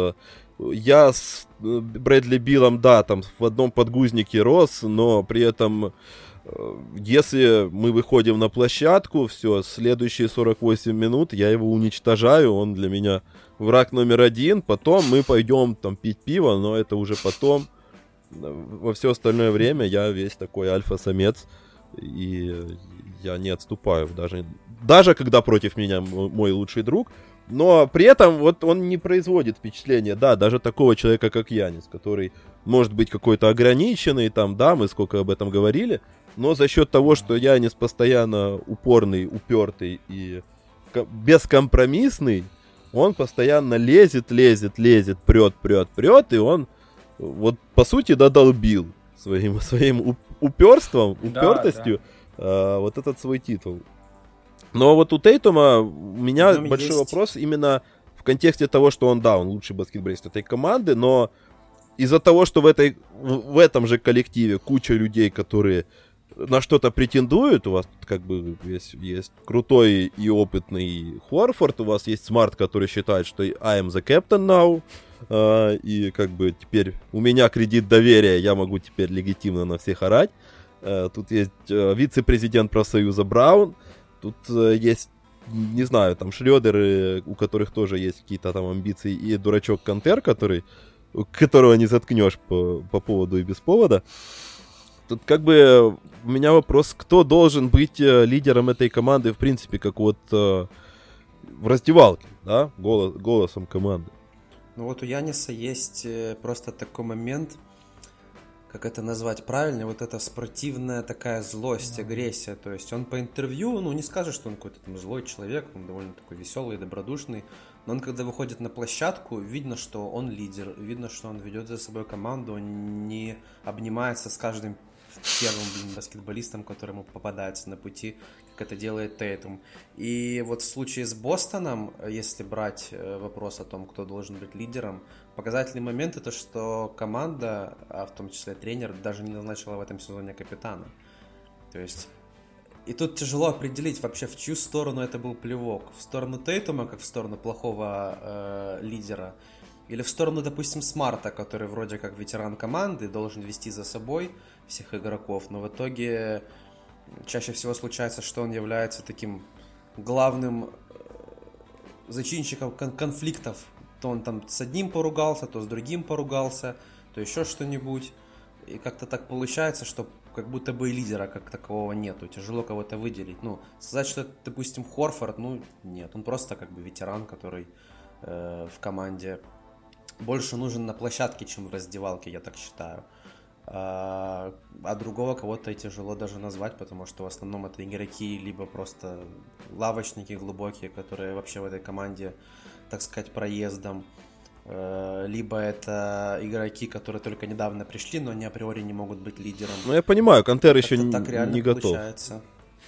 я с Брэдли Биллом, да, там в одном подгузнике рос, но при этом, если мы выходим на площадку, все, следующие 48 минут я его уничтожаю, он для меня враг номер один, потом мы пойдем там пить пиво, но это уже потом, во все остальное время я весь такой альфа-самец, и я не отступаю, даже когда против меня мой лучший друг, но при этом вот он не производит впечатления, да, даже такого человека, как Янис, который может быть какой-то ограниченный, там, да, мы сколько об этом говорили, но за счет того, что Янис постоянно упорный, упертый и бескомпромиссный, он постоянно лезет, прет, и он вот по сути додолбил своим упертостью, вот этот свой титул. Но вот у Тейтума у меня большой вопрос именно в контексте того, что он лучший баскетболист этой команды, но из-за того, что в этом же коллективе куча людей, которые на что-то претендуют, у вас тут как бы есть крутой и опытный Хорфорд, у вас есть Смарт, который считает, что I am the captain now, и как бы теперь у меня кредит доверия, я могу теперь легитимно на всех орать. Тут есть вице-президент профсоюза Браун, тут есть не знаю, там Шрёдер, у которых тоже есть какие-то там амбиции, и дурачок Кантер, которого не заткнешь по поводу и без повода. Тут как бы у меня вопрос, кто должен быть лидером этой команды, в принципе, как вот в раздевалке, да, голосом команды. Ну вот у Яниса есть просто такой момент, как это назвать правильно, вот эта спортивная такая злость, агрессия. То есть он по интервью, ну не скажешь, что он какой-то там злой человек, он довольно такой веселый, добродушный, но он когда выходит на площадку, видно, что он лидер, видно, что он ведет за собой команду, он не обнимается с каждым первым баскетболистом, который ему попадается на пути, как это делает Тейтум. И вот в случае с Бостоном, если брать вопрос о том, кто должен быть лидером, показательный момент это, что команда, а в том числе тренер, даже не назначила в этом сезоне капитана. То есть, и тут тяжело определить вообще, в чью сторону это был плевок. В сторону Тейтума, как в сторону плохого лидера, или в сторону, допустим, Смарта, который вроде как ветеран команды, должен вести за собой всех игроков, но в итоге чаще всего случается, что он является таким главным зачинщиком конфликтов. То он там с одним поругался, то с другим поругался, то еще что-нибудь. И как-то так получается, что как будто бы и лидера как такового нету. Тяжело кого-то выделить. Ну, сказать, что это, допустим, Хорфорд, ну, нет. Он просто как бы ветеран, который в команде больше нужен на площадке, чем в раздевалке, я так считаю. А другого кого-то и тяжело даже назвать, потому что в основном это игроки, либо просто лавочники глубокие, которые вообще в этой команде, так сказать, проездом, либо это игроки, которые только недавно пришли, но они априори не могут быть лидером. Ну, я понимаю, Кантер еще не готов. Получается.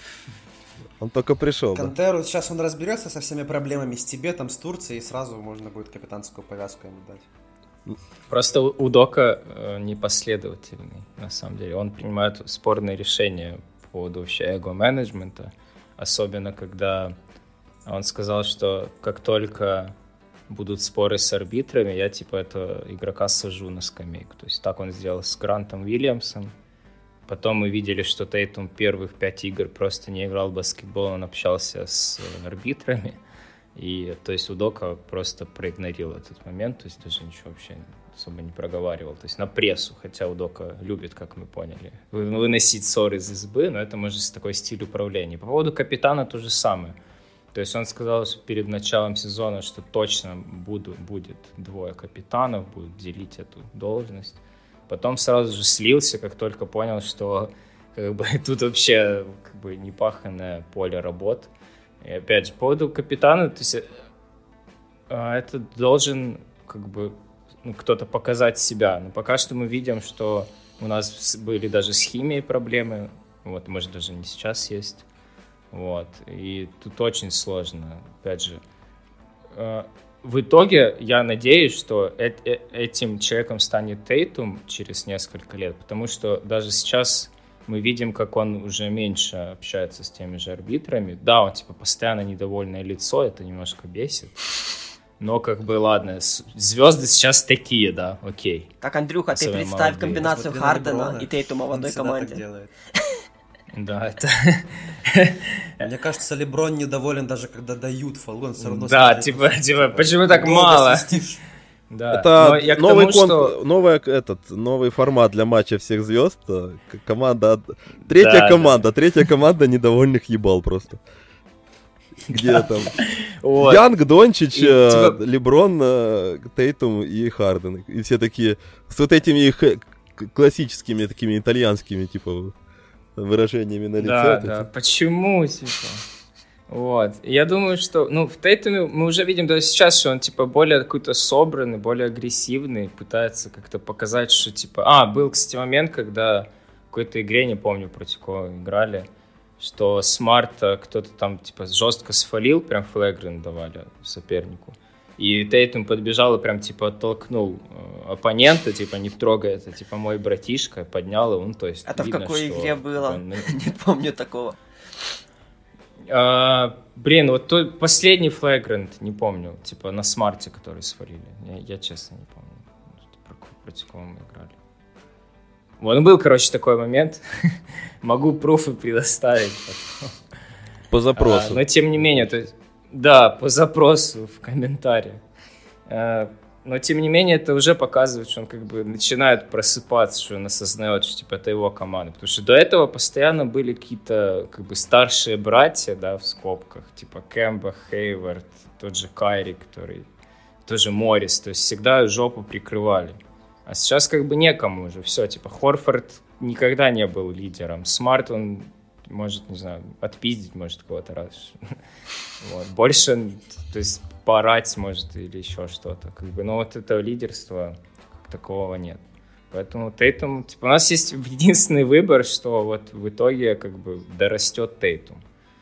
Он только пришел. Кантеру, сейчас он разберется со всеми проблемами с Тибетом, с Турцией, и сразу можно будет капитанскую повязку ему дать. Просто Удока непоследовательный, на самом деле. Он принимает спорные решения по поводу вообще эго-менеджмента, особенно когда он сказал, что как только будут споры с арбитрами, я типа этого игрока сажу на скамейку. То есть так он сделал с Грантом Уильямсом. Потом мы видели, что Тейтум первых 5 игр просто не играл в баскетбол, он общался с арбитрами. И, то есть, Удока просто проигнорил этот момент, то есть даже ничего вообще особо не проговаривал. То есть на прессу, хотя Удока любит, как мы поняли, выносить ссоры из избы, но это, может, такой стиль управления. По поводу капитана то же самое. То есть он сказал перед началом сезона, что точно будет 2 капитанов, будут делить эту должность. Потом сразу же слился, как только понял, что как бы, тут вообще как бы непаханное поле работ. И опять же, по поводу капитана, то есть это должен как бы кто-то показать себя. Но пока что мы видим, что у нас были даже с химией проблемы, вот, может, даже не сейчас есть. Вот. И тут очень сложно. Опять же, в итоге я надеюсь, что этим человеком станет Тейтум через несколько лет, потому что даже сейчас мы видим, как он уже меньше общается с теми же арбитрами. Да, он типа постоянно недовольное лицо, это немножко бесит. Но как бы ладно, звезды сейчас такие, да, окей. Так, Андрюха, ты представь комбинацию Хардена и Тейтума в одной команде. Да, это... Мне кажется, Леброн недоволен даже когда дают фол, он все равно... Да, типа, почему так мало? Да. Это новый формат для матча всех звезд. Третья команда недовольных ебал просто. Где там? Янг, Дончич, Леброн, Тейтум и Харден. И все такие с вот этими их классическими такими итальянскими типа выражениями на лице. Да, почему типа? Вот. Я думаю, что, в Тейтуме мы уже видим даже сейчас, что он, типа, более какой-то собранный, более агрессивный, пытается как-то показать, что, типа... был, кстати, момент, когда в какой-то игре, не помню, против кого играли, что Смарта кто-то там, типа, жестко сфалил, прям флэгрен давали сопернику. И Тейтум подбежал и прям, типа, оттолкнул оппонента, типа, не трогай, это, типа, мой братишка, поднял его, то есть... Это видно, в какой игре было? Не помню такого. Вот тот последний флэгрант, не помню, типа на Смарте, который свалили. Я честно не помню, против кого мы играли. Вот, был, короче, такой момент. Могу пруфы предоставить. По запросу. Но тем не менее, то есть, да, по запросу в комментариях. Но тем не менее, это уже показывает, что он как бы начинает просыпаться, что он осознает, что типа это его команда. Потому что до этого постоянно были какие-то как бы старшие братья, да, в скобках, типа Кэмпа, Хейвард, тот же Кайри, который тоже Моррис, то есть всегда жопу прикрывали. А сейчас как бы некому уже, все, типа Хорфорд никогда не был лидером. Смарт, он может, не знаю, отпиздить может кого-то раз. Вот. Больше, то есть поорать может или еще что-то. Как бы, но вот этого лидерства как такового нет. Поэтому Тейтум, типа, у нас есть единственный выбор, что вот в итоге как бы дорастет Тейтум.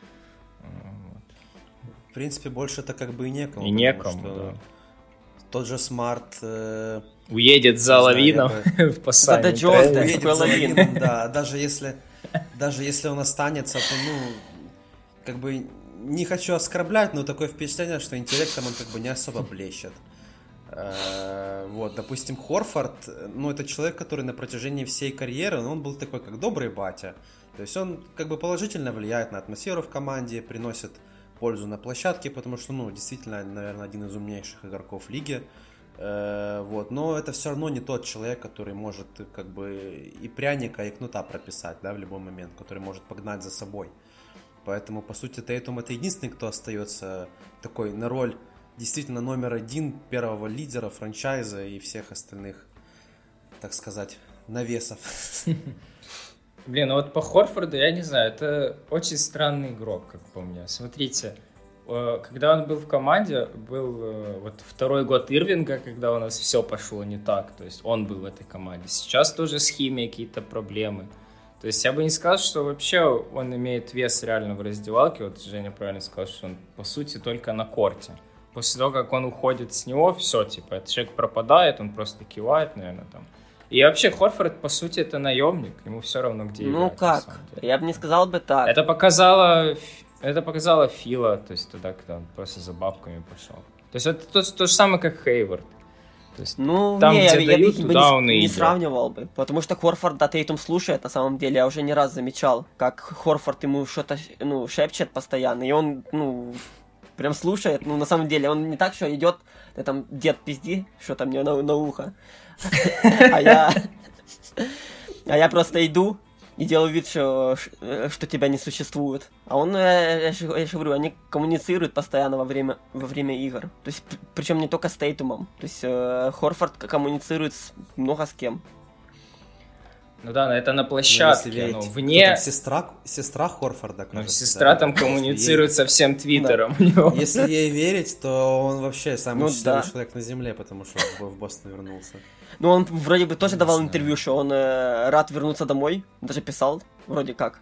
В принципе, больше-то как бы и некому. И некому, да. Тот же Смарт... уедет за Лавином в За Даджон, уедет за Лавином, да. Даже если он останется, то, ну, как бы не хочу оскорблять, но такое впечатление, что интеллектом он как бы не особо блещет. Вот, допустим, Хорфорд, ну, это человек, который на протяжении всей карьеры, он был такой, как добрый батя. То есть он как бы положительно влияет на атмосферу в команде, приносит пользу на площадке, потому что, ну, действительно, наверное, один из умнейших игроков лиги. Вот, но это все равно не тот человек, который может как бы и пряника, и кнута прописать, да, в любой момент, который может погнать за собой. Поэтому, по сути, Тейтум это единственный, кто остается такой на роль действительно номер один, первого лидера франчайза и всех остальных, так сказать, навесов. Блин, ну вот по Хорфорду, я не знаю, это очень странный игрок, как по мне. Смотрите, когда он был в команде, был вот второй год Ирвинга, когда у нас все пошло не так, то есть он был в этой команде. Сейчас тоже с химией какие-то проблемы. То есть я бы не сказал, что вообще он имеет вес реально в раздевалке. Вот Женя правильно сказал, что он по сути только на корте. После того, как он уходит с него, все, типа, этот человек пропадает, он просто кивает, наверное, там. И вообще Хорфорд, по сути, это наемник, ему все равно, где играть. Ну как, я бы не сказал бы так. Это показала Фила, то есть тогда, когда он просто за бабками пошел. То есть это то же самое, как Хейвард. То есть ну, там, не, где я дают, бы туда он и не идет. сравнивал бы, потому что Хорфорд да Тейтум слушает, на самом деле, я уже не раз замечал, как Хорфорд ему что-то, ну, шепчет постоянно, и он, ну, прям слушает, ну, на самом деле, он не так, что идет, ты там, дед, пизди, что-то мне на ухо, а я просто иду и делаю вид, что тебя не существует. А он, я же говорю, они коммуницируют постоянно во время игр. То есть, причем не только с Тейтумом. То есть, Хорфорд коммуницирует много с кем. Ну да, но это на площадке, но вне... Сестра Хорфорда, кажется. Ну, сестра там коммуницирует со всем Твиттером. Да. Если ей верить, то он вообще самый счастливый человек на земле, потому что в Бостон вернулся. Ну, он вроде бы тоже давал интервью, что он рад вернуться домой. Даже писал, вроде как.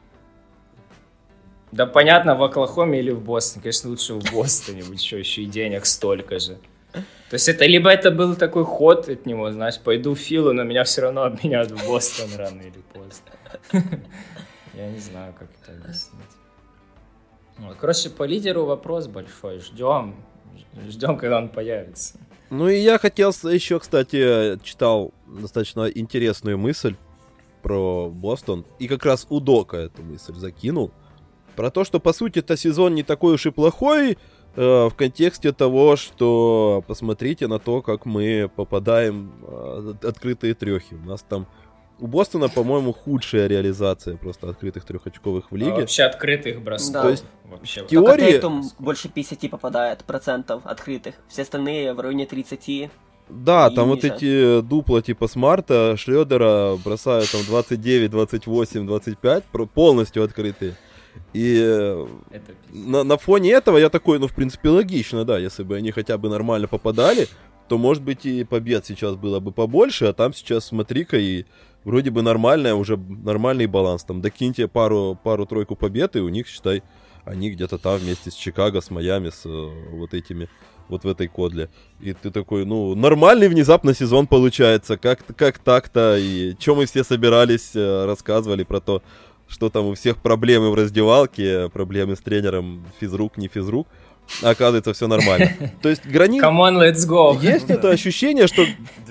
Да понятно, в Оклахоме или в Бостоне. Конечно, лучше в Бостоне, ведь что, еще и денег столько же. То есть это либо это был такой ход от него, знаешь, пойду в Филу, но меня все равно обменяют в Бостон рано или поздно. Я не знаю, как это объяснить. Короче, по лидеру вопрос большой. Ждем, когда он появится. Ну и я хотел еще, кстати, читал достаточно интересную мысль про Бостон. И как раз у Дока эту мысль закинул. Про то, что, по сути, это сезон не такой уж и плохой, в контексте того, что посмотрите на то, как мы попадаем в открытые трехи. У нас там у Бостона, по-моему, худшая реализация просто открытых трехочковых в лиге. Вообще открытых бросков. Да. То есть вообще. В теории... Только Тейтум больше 50 попадает процентов открытых. Все остальные в районе 30. Да, там ниже. Вот эти дупла типа Смарта, Шрёдера бросают там 29, 28, 25, полностью открытые. И на фоне этого я такой, ну, в принципе, логично, да, если бы они хотя бы нормально попадали, то, может быть, и побед сейчас было бы побольше, а там сейчас, смотри-ка, и вроде бы нормальный баланс, там, докиньте пару-тройку побед, и у них, считай, они где-то там вместе с Чикаго, с Майами, с вот этими, вот в этой кодле. И ты такой, ну, нормальный внезапно сезон получается, как так-то, и что мы все собирались, рассказывали про то, что там у всех проблемы в раздевалке, проблемы с тренером, физрук, не физрук. а оказывается все нормально. То есть граница... Come on, let's go. Есть это ощущение, что...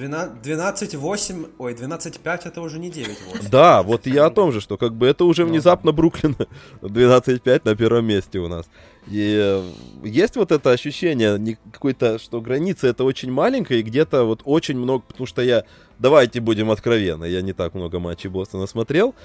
12-8, ой, 12-5 это уже не 9-8. Да, вот я о том же, что как бы это уже внезапно Бруклин 12-5 на первом месте у нас. И есть вот это ощущение какой-то, что граница это очень маленькая, и где-то вот очень много, потому что давайте будем откровенны, я не так много матчей Бостона смотрел.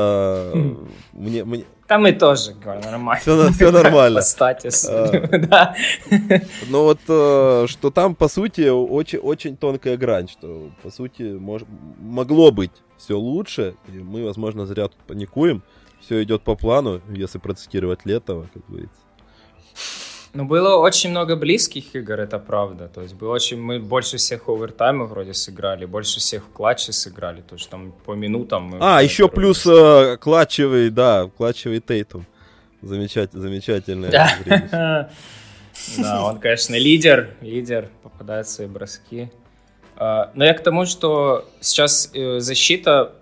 Мне... Там и тоже нормально. Все нормально. По статусу. Да. Но вот что там, по сути, очень, очень тонкая грань, что, по сути, могло быть все лучше, и мы, возможно, зря тут паникуем. Все идет по плану, если процитировать Летова, как говорится. Ну, было очень много близких игр, это правда. То есть мы больше всех овертаймов вроде сыграли, больше всех в клатче сыграли. То есть там по минутам... еще плюс клатчевый Тейтум. Замечательное зрелище. Да, он, конечно, лидер, попадает в свои броски. Но я к тому, что сейчас защита,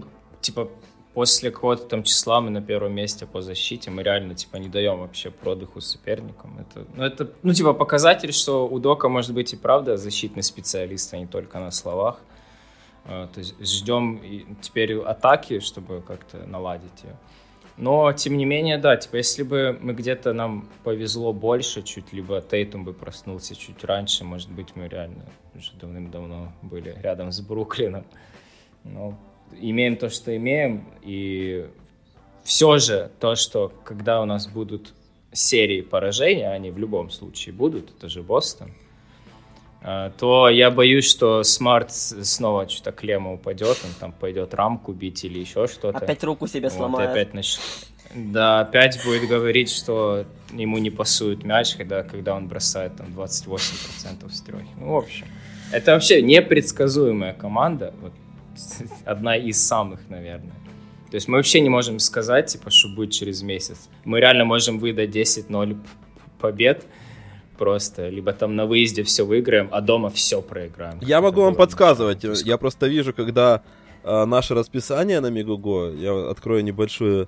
после какого-то там числа мы на первом месте по защите, мы реально, не даем вообще продыху соперникам. Это, показатель, что у Дока может быть и правда защитный специалист, а не только на словах. То есть ждем теперь атаки, чтобы как-то наладить ее. Но, тем не менее, да, если бы мы где-то нам повезло больше чуть, либо Тейтум бы проснулся чуть раньше, может быть, мы реально уже давным-давно были рядом с Бруклином. Но имеем то, что имеем, и все же то, что когда у нас будут серии поражений, они в любом случае будут, это же Бостон, то я боюсь, что Смарт снова что-то клемма упадет, он там пойдет рамку бить или еще что-то. Опять руку себе сломает. Опять будет говорить, что ему не пасует мяч, когда он бросает там 28% с трех. В общем, это вообще непредсказуемая команда, одна из самых, наверное. То есть мы вообще не можем сказать, что будет через месяц. Мы реально можем выдать 10-0 побед, просто, либо там на выезде все выиграем, а дома все проиграем. Я могу вам подсказывать, я просто вижу, когда наше расписание на Мегого, я открою небольшой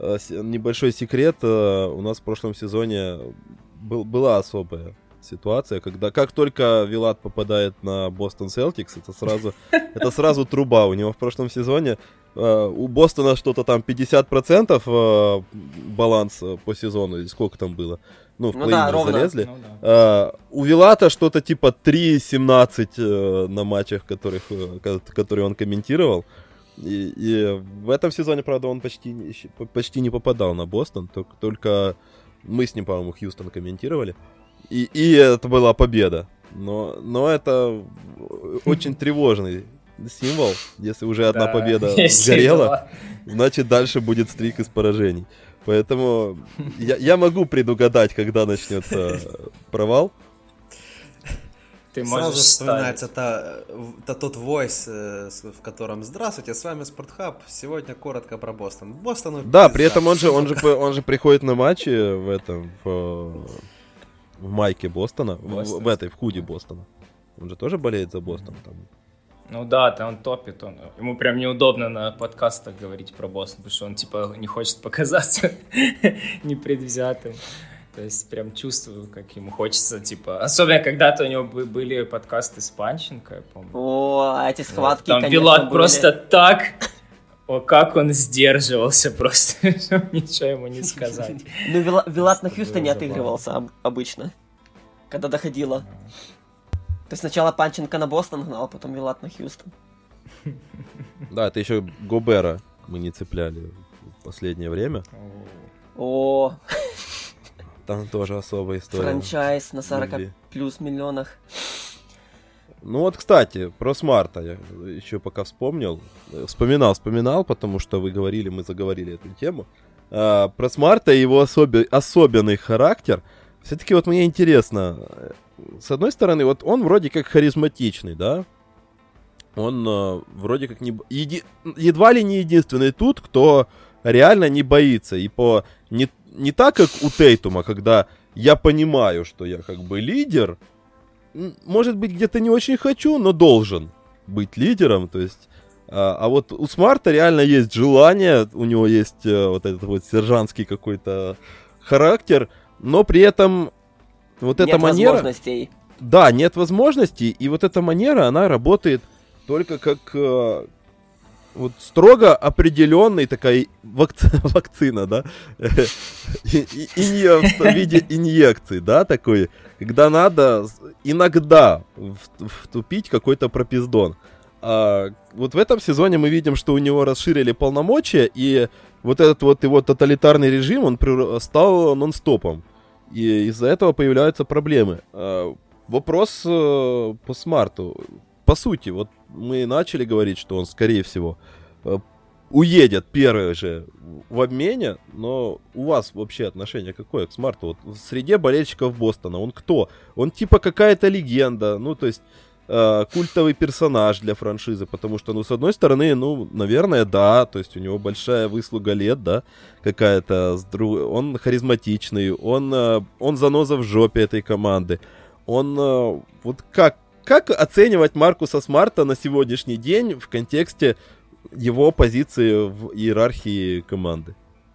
секрет, у нас в прошлом сезоне была особая ситуация, когда как только Вилат попадает на Бостон Селтикс, это сразу труба. У него в прошлом сезоне у Бостона что-то там 50% баланс по сезону, или сколько там было. В плей-ин залезли. У Вилата что-то типа 3-17 на матчах, которые он комментировал. И в этом сезоне, правда, он почти не попадал на Бостон. Только мы с ним, по-моему, Хьюстон комментировали. И это была победа. Но это очень тревожный символ. Если уже одна победа сгорела, значит дальше будет стрик из поражений. Поэтому я могу предугадать, когда начнется провал. Ты сразу вспоминается тот войс, в котором «Здравствуйте, с вами Спортхаб. Сегодня коротко про Бостон». Да, при этом он же приходит на матчи в майке Бостона, в худи Бостона. Он же тоже болеет за Бостон. Ну да, он топит. Ему прям неудобно на подкастах говорить про Бостон, потому что он не хочет показаться непредвзятым. То есть прям чувствую, как ему хочется, особенно когда-то у него были подкасты с Панченко, я помню. О, эти схватки, там конечно, Вилат были. просто так... как он сдерживался просто, чтобы ничего ему не сказать. Ну, Вилат на Хьюстоне отыгрывался обычно, когда доходило. То есть сначала Панченко на Бостон гнал, а потом Вилат на Хьюстон. Да, это еще Гобера мы не цепляли в последнее время. О, там тоже особая история. франчайз на 40 плюс миллионах. Ну вот, кстати, про Смарта я еще пока вспомнил. Вспоминал, потому что мы заговорили эту тему. Про Смарта и его особенный характер. Все-таки вот мне интересно, с одной стороны, вот он вроде как харизматичный, да? Он вроде как едва ли не единственный тут, кто реально не боится. И не так, как у Тейтума, когда я понимаю, что я как бы лидер, может быть, где-то не очень хочу, но должен быть лидером. То есть, а вот у Смарта реально есть желание, у него есть вот этот вот сержантский какой-то характер, но при этом Вот нет эта манера... возможностей. Да, нет возможностей, и вот эта манера, она работает только как вот строго определенная такая вакцина, да, в виде инъекции, да, такой, когда надо иногда втупить какой-то пропиздон. Вот в этом сезоне мы видим, что у него расширили полномочия, и вот этот вот его тоталитарный режим, он стал нон-стопом, и из-за этого появляются проблемы. Вопрос по Смарту. По сути, вот мы начали говорить, что он, скорее всего, уедет первый же в обмене, но у вас вообще отношение какое к Смарту? Вот в среде болельщиков Бостона он кто? Он типа какая-то легенда, ну, то есть культовый персонаж для франшизы, потому что, ну, с одной стороны, ну, наверное, да, то есть у него большая выслуга лет, да, какая-то, он харизматичный, он заноза в жопе этой команды. Он, вот как оценивать Маркуса Смарта на сегодняшний день в контексте его позиции в иерархии команды?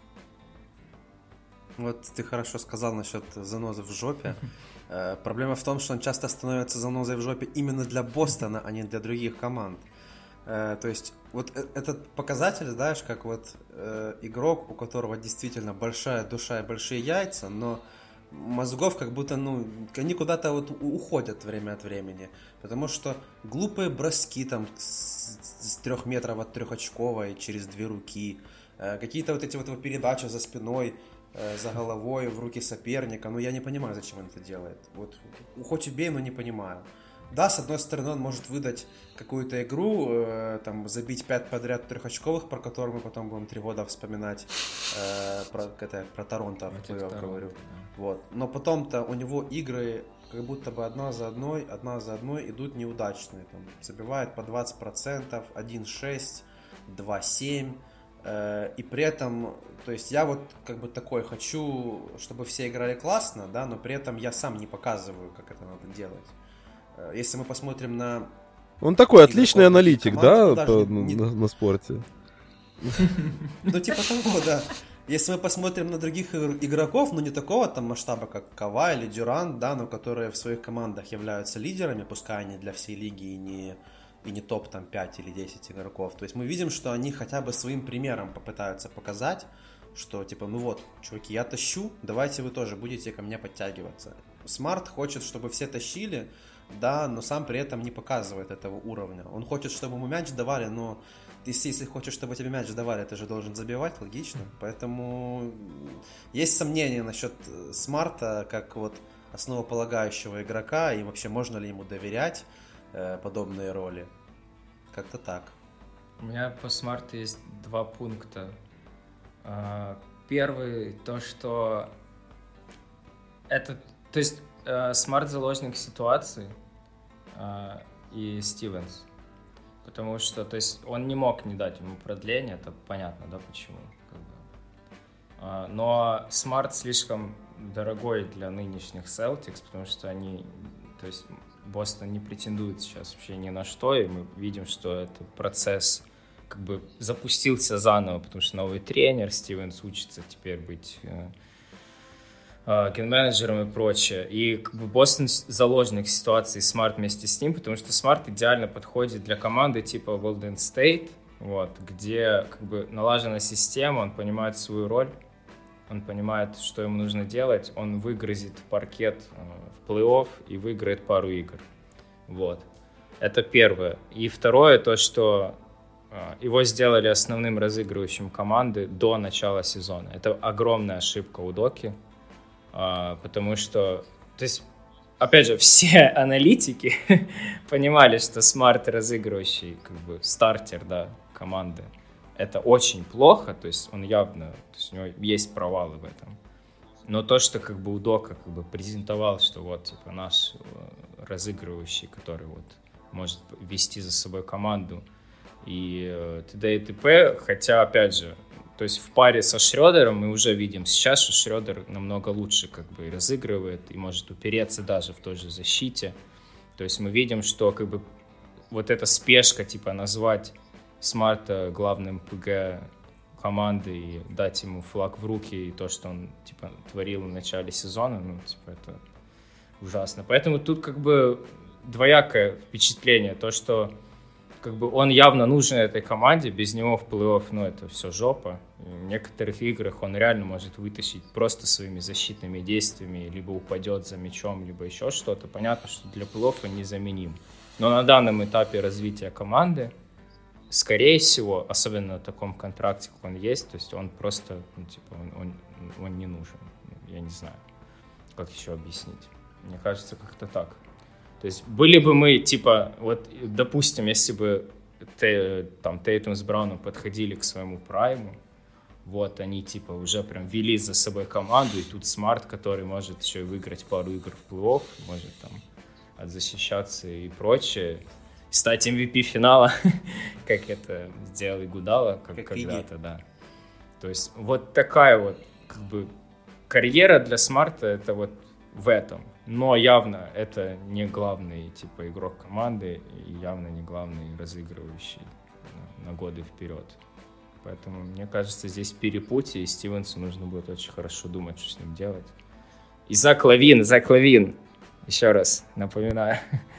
Вот ты хорошо сказал насчет занозы в жопе. Проблема в том, что он часто становится занозой в жопе именно для Бостона, а не для других команд. То есть вот этот показатель, знаешь, как вот игрок, у которого действительно большая душа и большие яйца, но мозгов как будто, ну, они куда-то вот уходят время от времени. Потому что глупые броски там с 3 метров от трехочковой через 2 руки, какие-то вот эти вот передачи за спиной, за головой в руки соперника. Ну, я не понимаю, зачем он это делает. Вот, хоть убей, но не понимаю. Да, с одной стороны, он может выдать какую-то игру, там, забить 5 подряд трехочковых, про которые мы потом будем 3 года вспоминать, про Торонто, в плей-офф говорю. Вот. Но потом-то у него игры как будто бы одна за одной идут неудачные. Там, забивает по 20%, 1-6, 2-7. И при этом, то есть я вот как бы такой хочу, чтобы все играли классно, да, но при этом я сам не показываю, как это надо делать. Если мы посмотрим на... Он такой отличный аналитик, да, на спорте? Ну, типа того, да. Если мы посмотрим на других игроков, ну, не такого там масштаба, как Кавай или Дюрант, да, но которые в своих командах являются лидерами, пускай они для всей лиги и не топ там 5 или 10 игроков. То есть мы видим, что они хотя бы своим примером попытаются показать, что типа, ну вот, чуваки, я тащу, давайте вы тоже будете ко мне подтягиваться. Смарт хочет, чтобы все тащили, да, но сам при этом не показывает этого уровня. Он хочет, чтобы ему мяч давали, но если хочешь, чтобы тебе мяч давали, ты же должен забивать, логично. Поэтому есть сомнения насчет Смарта, как вот основополагающего игрока, и вообще можно ли ему доверять подобные роли. Как-то так. У меня по Смарту есть 2 пункта. Первый, то, что это, то есть Смарт заложник ситуации и Стивенс. Потому что, то есть, он не мог не дать ему продление, это понятно, да, почему. Но Смарт слишком дорогой для нынешних Celtics, потому что они, то есть, Бостон не претендует сейчас вообще ни на что, и мы видим, что этот процесс как бы запустился заново, потому что новый тренер, Стивенс учится теперь быть ген-менеджером и прочее. И как бы Бостон заложник ситуации, Смарт вместе с ним, потому что Смарт идеально подходит для команды типа Golden State, вот, где как бы налажена система, он понимает свою роль, он понимает, что ему нужно делать, он выгрызет паркет в плей-офф и выиграет пару игр. Вот. Это первое. И второе, то, что его сделали основным разыгрывающим команды до начала сезона. Это огромная ошибка у Доки, потому что, то есть, опять же, все аналитики понимали, что Смарт разыгрывающий, как бы, стартер, да, команды. Это очень плохо, то есть он явно, то есть у него есть провалы в этом. Но то, что как бы Удока как бы презентовал, что вот типа наш разыгрывающий, который вот может вести за собой команду и т.д. и т.п. Хотя, опять же, то есть в паре со Шрёдером мы уже видим сейчас, что Шрёдер намного лучше как бы разыгрывает и может упереться даже в той же защите. То есть мы видим, что как бы вот эта спешка, типа назвать Смарта главным ПГ команды и дать ему флаг в руки, и то, что он типа творил в начале сезона, ну, типа, это ужасно. Поэтому тут как бы двоякое впечатление. То, что как бы он явно нужен этой команде, без него в плей-офф, ну, это все жопа. В некоторых играх он реально может вытащить просто своими защитными действиями, либо упадет за мячом, либо еще что-то. Понятно, что для плей-офф он незаменим. Но на данном этапе развития команды, скорее всего, особенно на таком контракте, как он есть, то есть он просто, ну, типа, он не нужен. Я не знаю, как еще объяснить. Мне кажется, как-то так. То есть были бы мы, типа, вот, допустим, если бы там Тейтум с Брауном подходили к своему прайму, вот, они, типа, уже прям вели за собой команду, и тут Смарт, который может еще и выиграть пару игр в плей-офф, может там отзащищаться и прочее, стать MVP финала, как это сделал Игудала, как когда-то, да. То есть вот такая вот, как бы, карьера для Смарта, это вот в этом. Но явно это не главный, типа, игрок команды и явно не главный разыгрывающий на годы вперед. Поэтому, мне кажется, здесь перепутье, и Стивенсу нужно будет очень хорошо думать, что с ним делать. И Зак Лавин, еще раз напоминаю.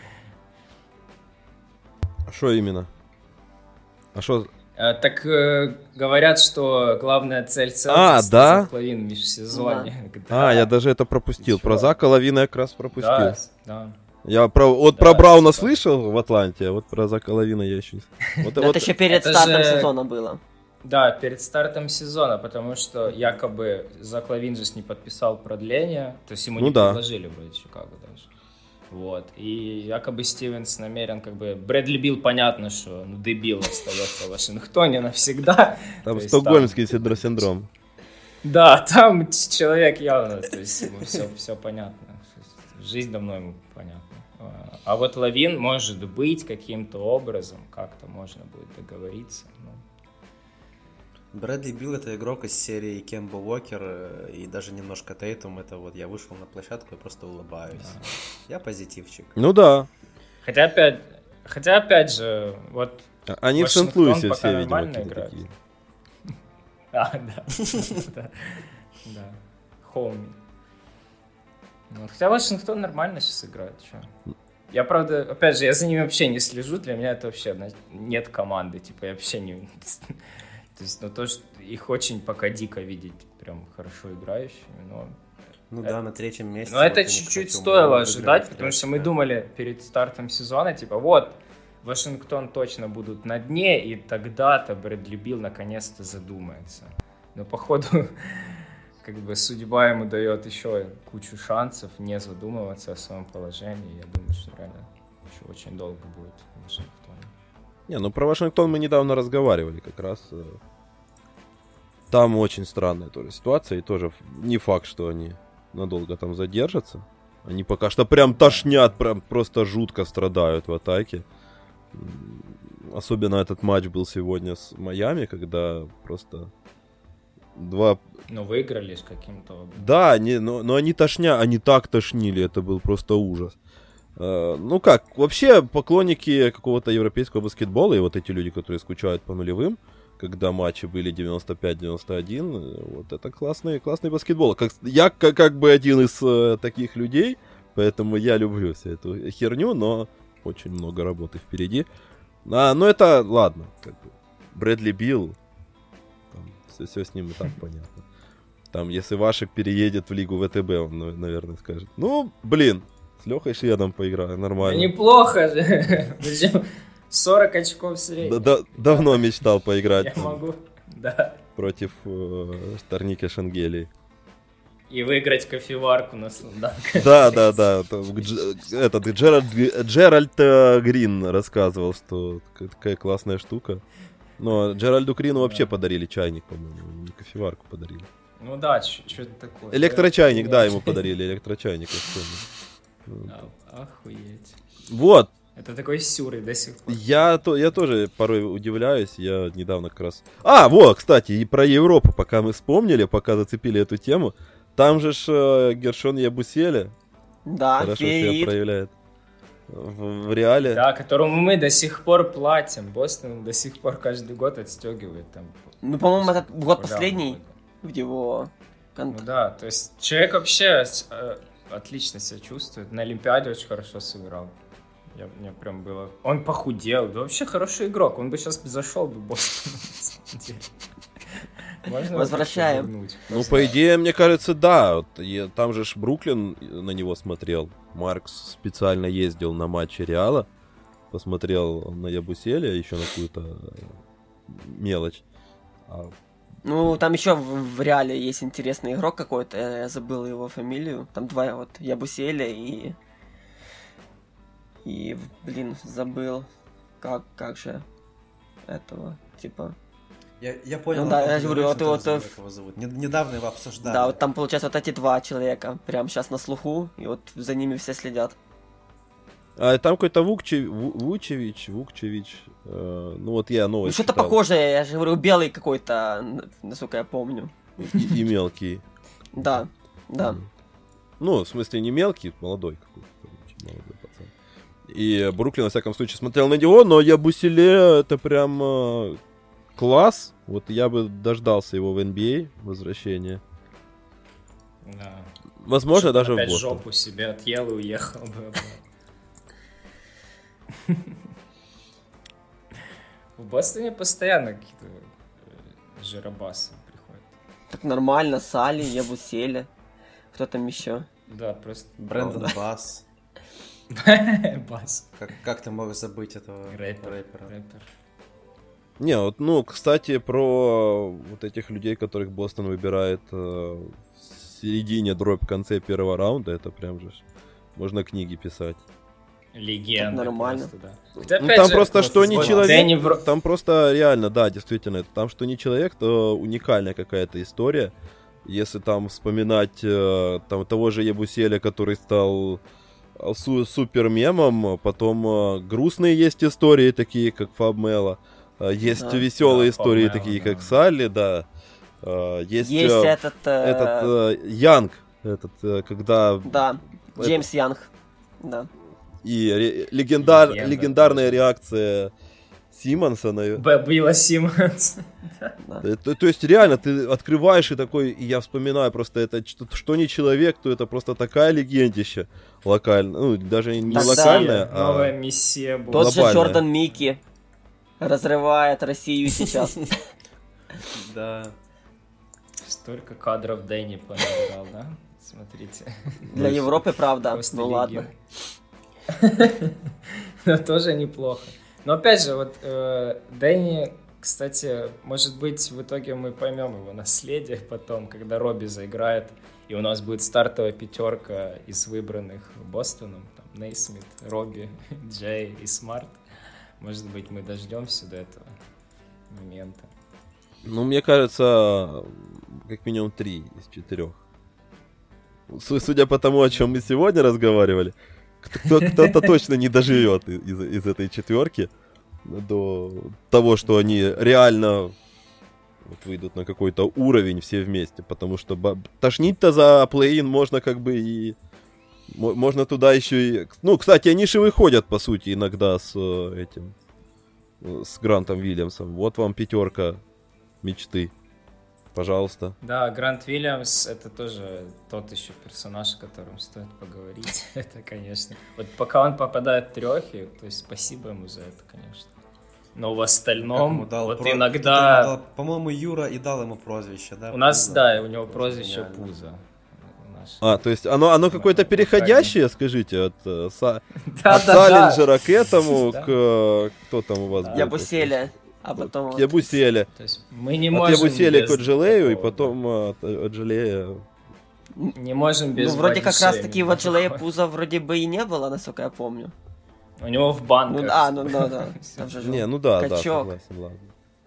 А что именно? А что? Так говорят, что главная цель Селтикс — да? Зак Лавин в межсезонье. Да. Я даже это пропустил. Про Зака Лавина я как раз пропустил. Да. Я про Брауна слышал в Атланте, а вот про Зака Лавина я еще не слышал. Это еще перед стартом сезона было. Да, перед стартом сезона, потому что якобы Зак Лавин же не подписал продление, то есть ему не предложили вроде Чикаго даже. Вот. И якобы Стивенс намерен, как бы, Брэдли Билл, понятно, что дебил остается в Вашингтоне навсегда. Там стокгольмский синдром. Да, там человек явно, то есть ему все понятно. Жизнь давно ему понятна. А вот Лавин, может быть, каким-то образом как-то можно будет договориться. Брэдли Билл — это игрок из серии Кемба Уокер и даже немножко Тейтум. Это вот я вышел на площадку и просто улыбаюсь. Да. Я позитивчик. Ну да. Хотя опять же, вот они в Сент-Луисе все, видимо, такие. Да. Хоуми. Хотя Вашингтон нормально сейчас играет. Я, правда, опять же, я за ними вообще не слежу. Для меня это вообще нет команды. Типа, я вообще не... То есть, то, что их очень пока дико видеть прям хорошо играющими, но... да, на третьем месте. Но вот это чуть-чуть стоило ожидать, потому что мы думали перед стартом сезона, типа, вот, Вашингтон точно будут на дне, и тогда-то Брэдли Билл наконец-то задумается. Но, походу, как бы судьба ему дает еще кучу шансов не задумываться о своем положении. Я думаю, что реально еще очень долго будет в Вашингтоне. Не, про Вашингтон мы недавно разговаривали как раз. Там очень странная тоже ситуация, и тоже не факт, что они надолго там задержатся. Они пока что прям тошнят, прям просто жутко страдают в атаке. Особенно этот матч был сегодня с Майами, когда просто выиграли с каким-то образом. Да, но они они так тошнили, это был просто ужас. Вообще поклонники какого-то европейского баскетбола и вот эти люди, которые скучают по нулевым, когда матчи были 95-91, вот это классный баскетбол. Я как бы один из таких людей, поэтому я люблю всю эту херню, но очень много работы впереди. Но это, ладно, как бы, Брэдли Билл, все с ним и так понятно. Там, если Вашек переедет в лигу ВТБ, он, наверное, скажет, с Лехой Шведом поиграю, нормально. Да неплохо же. 40 очков в среднем. Давно мечтал поиграть. Я могу, да. Против Торники Шангелии. И выиграть кофеварку на Сланданг. Да. Джеральд Грин рассказывал, что какая классная штука. Но Джеральду Грину вообще подарили чайник, по-моему. Не кофеварку подарили. Ну да, что-то такое. Электрочайник, да, ему подарили. Электрочайник, я вспомнил. Охуеть. Вот. Это такой сюрый до сих пор. Я тоже порой удивляюсь. Я недавно как раз... кстати, и про Европу, пока мы вспомнили, пока зацепили эту тему. Там же Гершон Ябусели. Да, хорошо себя проявляет. В Реале. Да, которому мы до сих пор платим. Бостон до сих пор каждый год отстегивает там. По-моему, этот год последний в его контракте. Да, то есть человек вообще отлично себя чувствует. На Олимпиаде очень хорошо сыграл. Мне прям было... Он похудел. Да вообще хороший игрок. Он бы сейчас зашел бы в Бостон. Можно Возвращаем. Ну, по идее, мне кажется, да. Там же Бруклин на него смотрел. Маркс специально ездил на матчи Реала. Посмотрел на Ябуселя, еще на какую-то мелочь. Ну, там еще в Реале есть интересный игрок какой-то, я забыл его фамилию. Там два вот, Ябуселя и, блин, забыл, как же этого, типа... Я понял, ну, да, я же говорю, вот его зовут. Недавно его обсуждали. Да, вот там, получается, вот эти два человека прямо сейчас на слуху, и вот за ними все следят. А там какой-то Вукчевич, ну вот я новость Ну, что-то читал. похожее, я же говорю, белый какой-то, насколько я помню. И мелкий. Да. Ну, в смысле, не мелкий, молодой какой-то. Молодой пацан. И Бруклин, во всяком случае, смотрел на него, но Ябуселе это прям класс. Вот я бы дождался его в NBA, возвращения. Да. Возможно, Чтобы даже в опять Бостон. жопу себе отъел и уехал бы. В Бостоне постоянно какие-то жиробасы приходят. Так нормально, Сали, Ябуселя. Кто там еще? Да, просто... Брэндон Басс. Бас. Как ты мог забыть этого рэпера? Не, вот, ну, кстати, про вот этих людей, которых Бостон выбирает в середине, дробь, конце первого раунда, это прям же можно книги писать. Легенда. Так нормально. Просто, да. Ну, Хотя, там же, просто что не вот человек, Дэнни там просто реально, да, действительно, там что не человек, то уникальная какая-то история. Если там вспоминать там того же Ябуселя, который стал супер-мемом, потом грустные есть истории, такие как Фаб Мело, есть Да. веселые Да, истории, Фаб Мело, такие да. как Салли, да. Есть этот... Янг, когда... Да, Джеймс Янг. Да. И Легенда легендарная тоже. реакция Симмонса на... Билла Симмонс. То есть реально ты открываешь и такой, и я вспоминаю просто это, что не человек, то это просто такая легендища локальная, ну даже не Да, локальная, Новая а... миссия была. Тот же Глобальная. Джордан Микки разрывает Россию сейчас. Да. Столько кадров Дэнни понабирал, да? Смотрите. Для Европы, правда, Просто ну ладно. легенда. Но тоже неплохо. Но опять же, вот Дэнни, кстати, может быть, в итоге мы поймем его наследие потом, когда Робби заиграет, и у нас будет стартовая пятерка из выбранных Бостоном. Там Нейсмит, Робби, Джей и Смарт. Может быть, мы дождемся до этого момента. Ну, мне кажется, как минимум 3 из 4. Судя по тому, о чем мы сегодня разговаривали, кто-то точно не доживет из этой четверки до того, что они реально вот выйдут на какой-то уровень все вместе, потому что тошнить-то за плей-ин можно как бы и... Можно туда еще и... Ну, кстати, они же выходят, по сути, иногда с этим... С Грантом Уильямсом. Вот вам пятерка мечты. Пожалуйста. Да, Грант Уильямс — это тоже тот еще персонаж, о котором стоит поговорить. Это, конечно. Вот пока он попадает в трехи, то есть спасибо ему за это, конечно. Но в остальном, вот иногда... По-моему, Юра и дал ему прозвище, да? У нас, Пузо. да, у него прозвище Гениально. Пузо. То есть оно какое-то переходящее, скажите, от Да. Саллинджера к этому, Да. к... Кто там у вас был? Ябуселя, а потом... К Ябуселе. То есть мы не От можем Ябуселя без к Оджелею, и такого, потом от Оджелея... не можем без Ну, вроде как раз таки бодишейминга. в Аджилее Пуза вроде бы и не было, насколько я помню. У него в банках. Ну да. Там же Не, ну да, качок. согласен, ладно.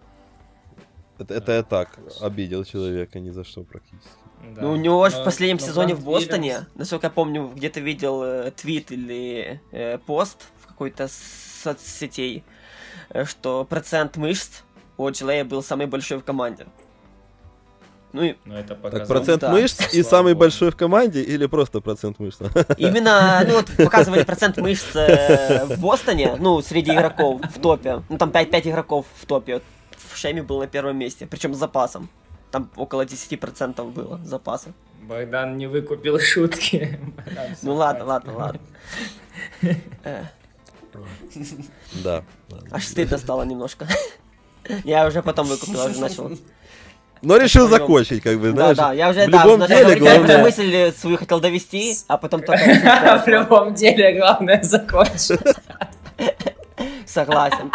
Это я так обидел человека ни за что практически. Да. Ну, у него же Но- в последнем но сезоне Грант в Бостоне, Уильямс- насколько я помню, где-то видел твит или пост в какой-то соцсетей, что процент мышц у Аджилея был самый большой в команде. Ну и Ну, это Так, показал. процент Да. мышц и Слава самый богу. большой в команде или просто процент мышц? именно, ну вот показывали процент мышц в Бостоне, ну, среди игроков в топе. Ну, там 5 игроков в топе. Вот в Шеме был на первом месте, причем с запасом. Там около 10% было запаса. Богдан не выкупил шутки. Ну ладно. Да. Аж стыдно стало немножко. Я уже потом выкупил, уже начал. Но решил закончить, как бы, знаешь. Да, я уже, в любом деле, главное... мысль свою хотел довести, а потом только... В любом деле главное закончить. Согласен.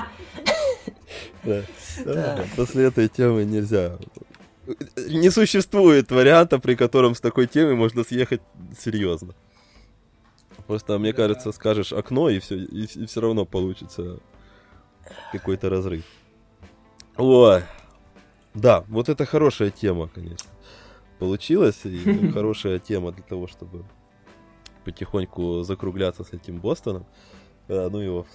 Да. После этой темы нельзя. Не существует варианта, при котором с такой темой можно съехать серьезно. Просто, мне кажется, скажешь окно, и все равно получится какой-то разрыв. Ой. Да, вот это хорошая тема, конечно. Получилась, и хорошая тема для того, чтобы потихоньку закругляться с этим Бостоном. Ну его...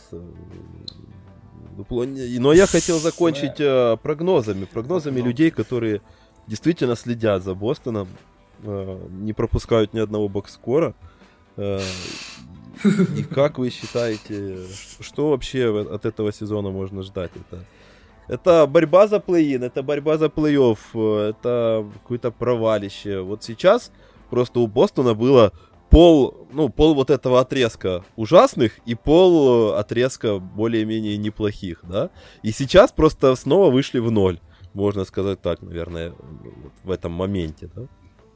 Но я хотел закончить прогнозами людей, которые действительно следят за Бостоном, не пропускают ни одного бокскора. И как вы считаете, что вообще от этого сезона можно ждать? Это борьба за плей-ин, это борьба за плей-офф, это какое-то провалище. Вот сейчас просто у Бостона было пол вот этого отрезка ужасных и пол отрезка более-менее неплохих, да? И сейчас просто снова вышли в ноль, можно сказать так, наверное, в этом моменте, да?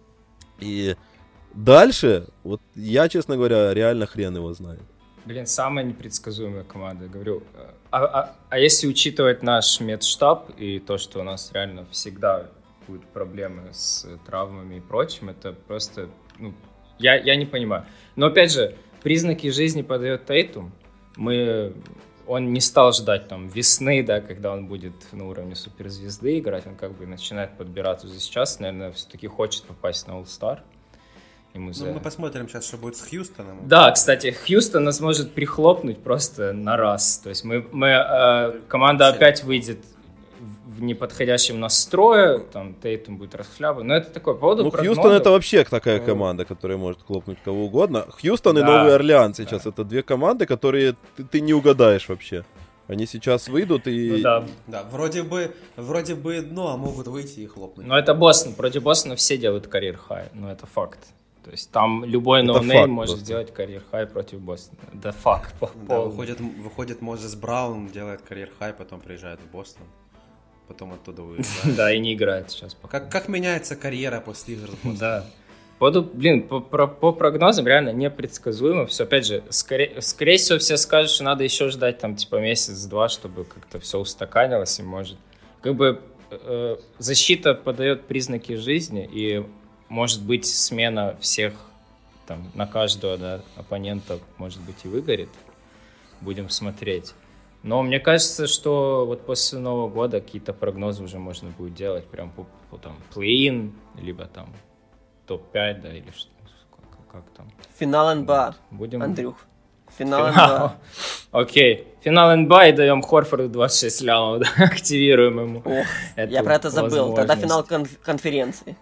И дальше, вот я, честно говоря, реально хрен его знает. Блин, самая непредсказуемая команда, говорю. А если учитывать наш медштаб и то, что у нас реально всегда будут проблемы с травмами и прочим, это просто, я не понимаю. Но опять же, признаки жизни подает Тейтум. Он не стал ждать там весны, да, когда он будет на уровне суперзвезды играть. Он как бы начинает подбираться уже сейчас. Наверное, все-таки хочет попасть на All-Star. Мы посмотрим сейчас, что будет с Хьюстоном. Да, кстати, Хьюстон нас может прихлопнуть просто на раз. То есть команда опять выйдет в неподходящем настрое, там Тейтум будет расхлябан. Но это такой по поводу прогнозов. Хьюстон это вообще такая команда, которая может хлопнуть кого угодно. Хьюстон и Новый Орлеан сейчас это две команды, которые ты не угадаешь вообще. Они сейчас выйдут и... Да, вроде бы дно, а могут выйти и хлопнуть. Но это Бостон. Против Бостона все делают карьер-хай. Но это факт. То есть там любой ноунейм может сделать карьер-хай против Бостона. Да, факт. Да, выходит Мозес Браун, делает карьер-хай, потом приезжает в Бостон. Потом оттуда уезжает. Да, и не играет сейчас. Как меняется карьера после игр с Бостоном? Да. По прогнозам реально непредсказуемо. Все, опять же, скорее всего, все скажут, что надо еще ждать там типа месяц-два, чтобы как-то все устаканилось и может. Как бы защита подает признаки жизни, и может быть смена всех там на каждого, да, оппонента, может быть, и выгорит. Будем смотреть. Но мне кажется, что вот после Нового года какие-то прогнозы уже можно будет делать прям по там плей-ин, либо там топ-5, да, или что, как там. Финал НБА, будем... Андрюх. Финал НБА. Окей. Финал НБА и даем Хорфорду 26 лямов, да, активируем ему. Ох, я про это забыл. Тогда финал конференции.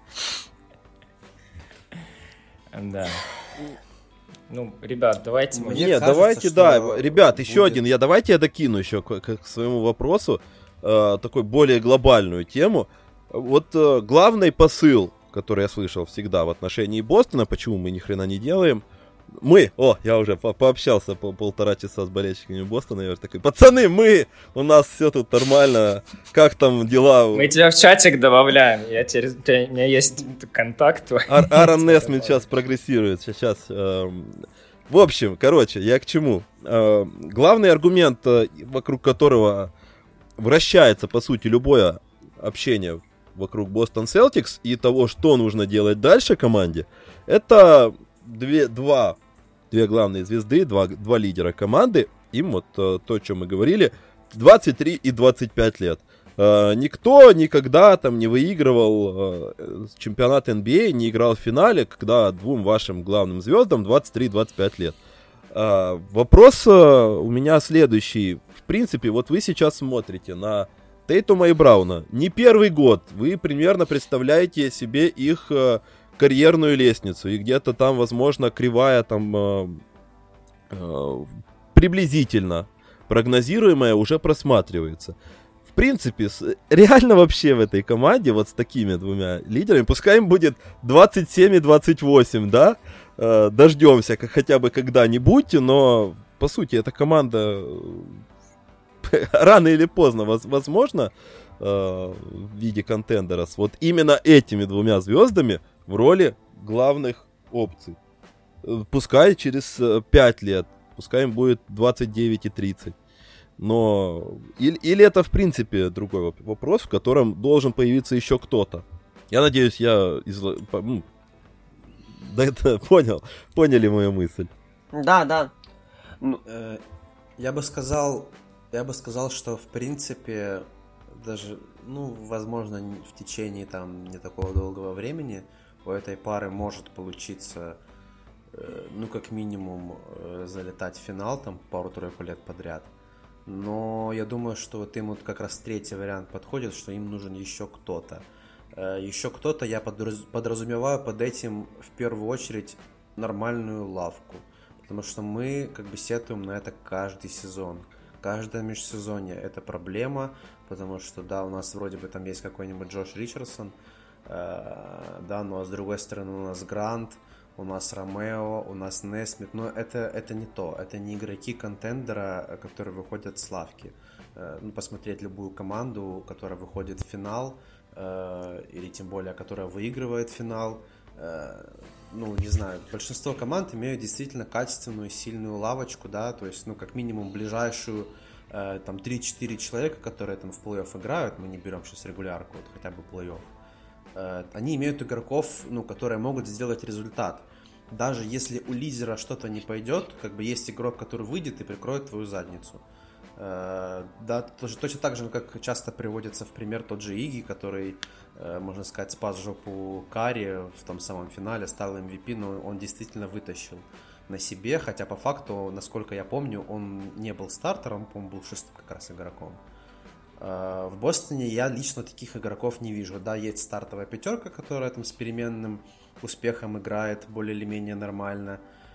Да. Ребят, давайте... Ребят, еще один, давайте я докину еще к своему вопросу такой более глобальную тему. Вот главный посыл, который я слышал всегда в отношении Бостона, почему мы ни хрена не делаем. Я уже пообщался полтора часа с болельщиками Бостона, я уже такой, пацаны, у нас все тут нормально, как там дела? Мы тебя в чатик добавляем, у меня есть контакт. Аарон Несмит сейчас прогрессирует, сейчас. В общем, я к чему? Главный аргумент, вокруг которого вращается, по сути, любое общение вокруг Бостон Селтикс и того, что нужно делать дальше команде, это две главные звезды, два лидера команды, им вот то, о чем мы говорили, 23 и 25 лет. Никто никогда там не выигрывал чемпионат NBA, не играл в финале, когда двум вашим главным звездам 23-25 лет. Вопрос у меня следующий. В принципе, вот вы сейчас смотрите на Тейтума и Брауна. Не первый год. Вы примерно представляете себе их карьерную лестницу. И где-то там, возможно, кривая там приблизительно прогнозируемая уже просматривается. В принципе, реально вообще в этой команде, вот с такими двумя лидерами, пускай им будет 27 и 28, да, дождемся хотя бы когда-нибудь, но, по сути, эта команда рано или поздно, возможно, в виде контендера с вот именно этими двумя звездами в роли главных опций. Пускай через 5 лет, пускай им будет 29 и 30. Но или это, в принципе, другой вопрос, в котором должен появиться еще кто-то. Я надеюсь, поняли мою мысль. Да. Я бы сказал, что, в принципе, даже, возможно, в течение там не такого долгого времени у этой пары может получиться, как минимум, залетать в финал там пару-тройку лет подряд. Но я думаю, что вот им вот как раз третий вариант подходит, что им нужен еще кто-то. Еще кто-то, я подразумеваю под этим в первую очередь нормальную лавку. Потому что мы как бы сетуем на это каждый сезон. Каждое межсезонье это проблема, потому что, да, у нас вроде бы там есть какой-нибудь Джош Ричардсон, да, но с другой стороны у нас Грант, у нас Ромео, у нас Несмит, но это не то, это не игроки контендера, которые выходят с лавки. Посмотреть любую команду, которая выходит в финал, или тем более, которая выигрывает финал, не знаю, большинство команд имеют действительно качественную, сильную лавочку, да, то есть, как минимум ближайшую, там, 3-4 человека, которые там в плей-офф играют, мы не берем сейчас регулярку, вот хотя бы плей-офф, они имеют игроков, которые могут сделать результат. Даже если у лидера что-то не пойдет, как бы есть игрок, который выйдет и прикроет твою задницу. Да, точно так же, как часто приводится в пример тот же Иги, который, можно сказать, спас жопу Карри в том самом финале, стал MVP, но он действительно вытащил на себе, хотя по факту, насколько я помню, он не был стартером, по-моему, был шестым как раз игроком. В Бостоне я лично таких игроков не вижу. Да, есть стартовая пятерка, которая там с переменным успехом играет более или менее нормально,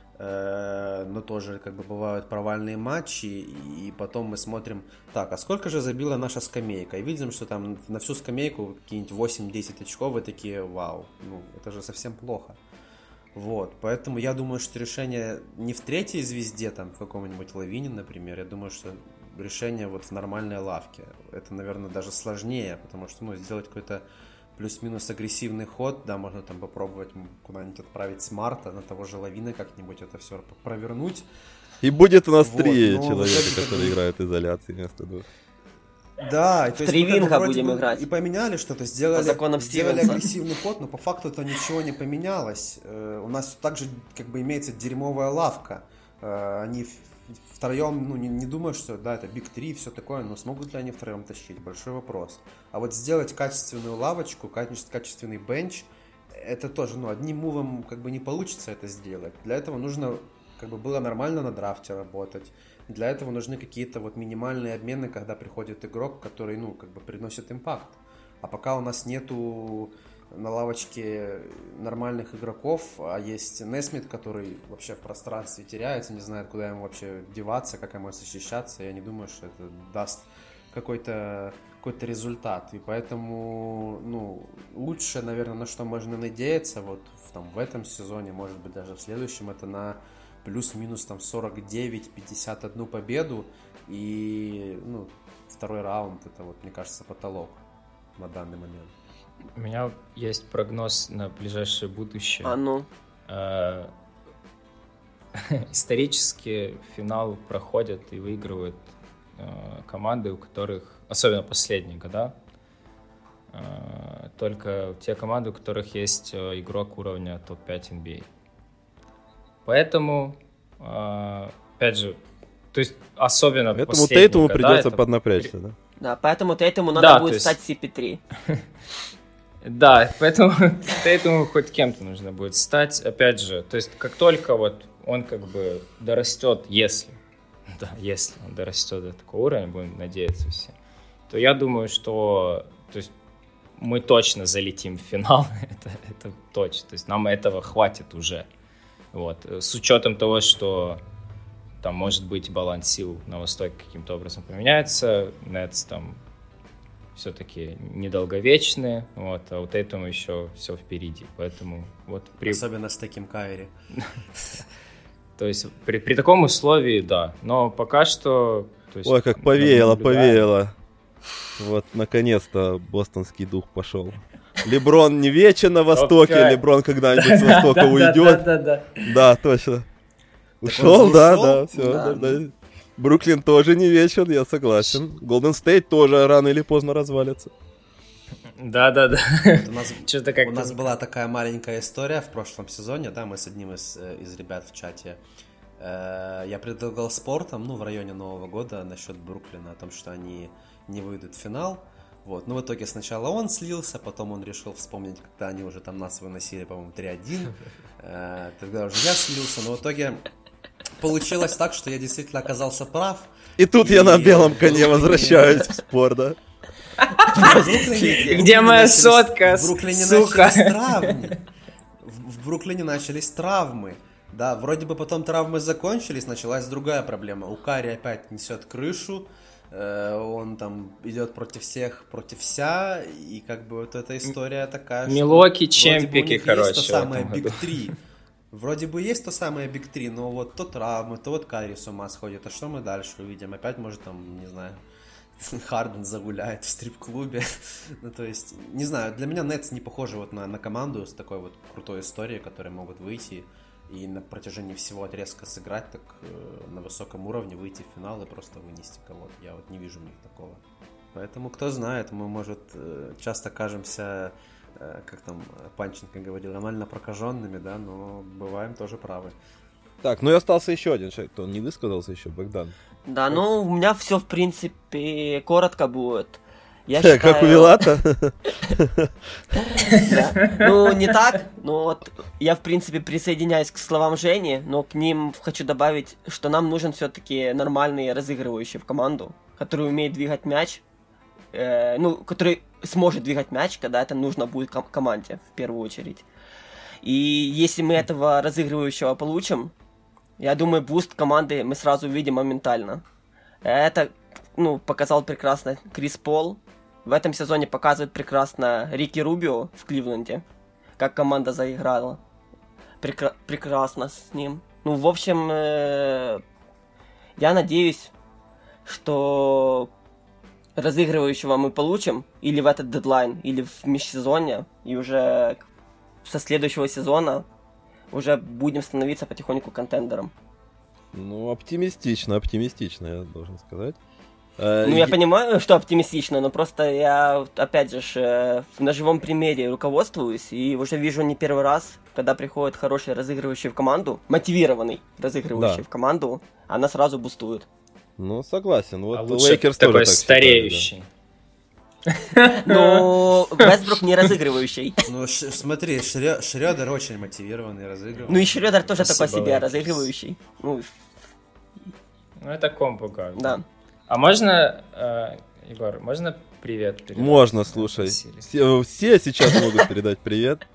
но тоже как бы бывают провальные матчи, и потом мы смотрим, так, а сколько же забила наша скамейка, и видим, что там на всю скамейку какие-нибудь 8-10 очков, и такие, вау, это же совсем плохо. Вот, поэтому я думаю, что решение не в третьей звезде, там, в каком-нибудь Лавине, например, я думаю, что решение вот в нормальной лавке. Это, наверное, даже сложнее, потому что, сделать какой-то плюс-минус агрессивный ход, да, можно там попробовать куда-нибудь отправить Смарта, на того же Лавина как-нибудь это все провернуть. И будет у нас 3 человека, которые играют изоляции вместо 2. Да, в 3 винга будем играть. И поменяли что-то, сделали агрессивный ход, но по факту-то ничего не поменялось. У нас также как бы имеется дерьмовая лавка. Они втроем, не думаю, что, да, это Big 3 и все такое, но смогут ли они втроем тащить? Большой вопрос. А вот сделать качественную лавочку, качественный бенч, это тоже, одним мувом как бы не получится это сделать. Для этого нужно, как бы, было нормально на драфте работать. Для этого нужны какие-то вот минимальные обмены, когда приходит игрок, который, как бы приносит импакт. А пока у нас нету на лавочке нормальных игроков, а есть Несмит, который вообще в пространстве теряется, не знает, куда ему вообще деваться, как ему защищаться, я не думаю, что это даст какой-то результат. И поэтому, лучше, наверное, на что можно надеяться вот в этом сезоне, может быть, даже в следующем, это на плюс-минус там 49-51 победу. И, второй раунд, это вот, мне кажется, потолок на данный момент. У меня есть прогноз на ближайшее будущее. Исторически финал проходят и выигрывают команды, у которых, особенно последние года, только те команды, у которых есть игрок уровня топ-5 NBA. Поэтому, опять же, то есть особенно поэтому Тейтуму придется поднапрячься, да? Да, поэтому Тейтуму надо будет стать CP3. Да, поэтому Тейтуму хоть кем-то нужно будет стать. Опять же, то есть как только вот он как бы дорастет, если он дорастет до такого уровня, будем надеяться все, то я думаю, что то есть, мы точно залетим в финал, это точно. То есть нам этого хватит уже. Вот. С учетом того, что там может быть баланс сил на Востоке каким-то образом поменяется, Нетс там все-таки недолговечны, вот, а у Тейтума еще все впереди, поэтому вот Особенно с таким Кайри. То есть при таком условии, да, но пока что... То есть, Ой, как повеяло. Вот, наконец-то бостонский дух пошел. Леброн не вечен на Востоке, Леброн когда-нибудь с Востока уйдет. Да, точно. Ушел, да, все. Бруклин тоже не вечен, я согласен. Голден Стейт тоже рано или поздно развалится. Да. У нас была такая маленькая история в прошлом сезоне, да, мы с одним из ребят в чате. Я предлагал спортом, в районе Нового года насчет Бруклина, о том, что они не выйдут в финал. Вот. Но в итоге сначала он слился, потом он решил вспомнить, когда они уже там нас выносили, по-моему, 3-1. Тогда уже я слился, но в итоге получилось так, что я действительно оказался прав. И тут я на белом коне возвращаюсь в спорт, да? Где моя сотка, сука? В Бруклине начались травмы. Да, вроде бы потом травмы закончились, началась другая проблема. У Карри опять несет крышу, он там идет против всех, против вся, и как бы вот эта история такая, Милоки, чемпики, короче. Есть то самое Big 3. Вроде бы есть то самое Big 3, но вот то травмы, то вот Карри с ума сходит. А что мы дальше увидим? Опять, может, там, не знаю, Харден загуляет в стрип-клубе. Ну, то есть, не знаю, для меня Нетс не похожи вот на команду с такой вот крутой историей, которые могут выйти и на протяжении всего отрезка сыграть так на высоком уровне, выйти в финал и просто вынести кого-то. Я вот не вижу у них такого. Поэтому, кто знает, мы, может, часто кажемся, как там Панченко говорил, нормально прокаженными, да, но бываем тоже правы. Так, и остался еще один человек, кто не высказался еще, Богдан. Да, у меня все, в принципе, коротко будет. Я считаю... Как у Вилата? Ну, не так, но вот я, в принципе, присоединяюсь к словам Жени, но к ним хочу добавить, что нам нужен все-таки нормальный разыгрывающий в команду, который умеет двигать мяч, который сможет двигать мяч, когда это нужно будет команде, в первую очередь. И если мы этого разыгрывающего получим, я думаю, буст команды мы сразу увидим моментально. Это, показал прекрасно Крис Пол. В этом сезоне показывает прекрасно Рики Рубио в Кливленде, как команда заиграла. Прекрасно с ним. В общем, я надеюсь, что разыгрывающего мы получим или в этот дедлайн, или в межсезонье, и уже со следующего сезона уже будем становиться потихоньку контендером. Оптимистично, я должен сказать. Я понимаю, что оптимистично, но просто я, опять же, на живом примере руководствуюсь и уже вижу не первый раз, когда приходит хороший разыгрывающий в команду, мотивированный разыгрывающий в команду, она сразу бустует. Согласен. Вот Лейкерс тоже такой стареющий. Но Вестбрук не разыгрывающий. Смотри, Шрёдер очень мотивированный, разыгрывающий. И Шрёдер тоже такой себе разыгрывающий. Это комбо как. Да. А можно, Егор, можно привет передать? Можно, слушай. Все сейчас могут передать привет.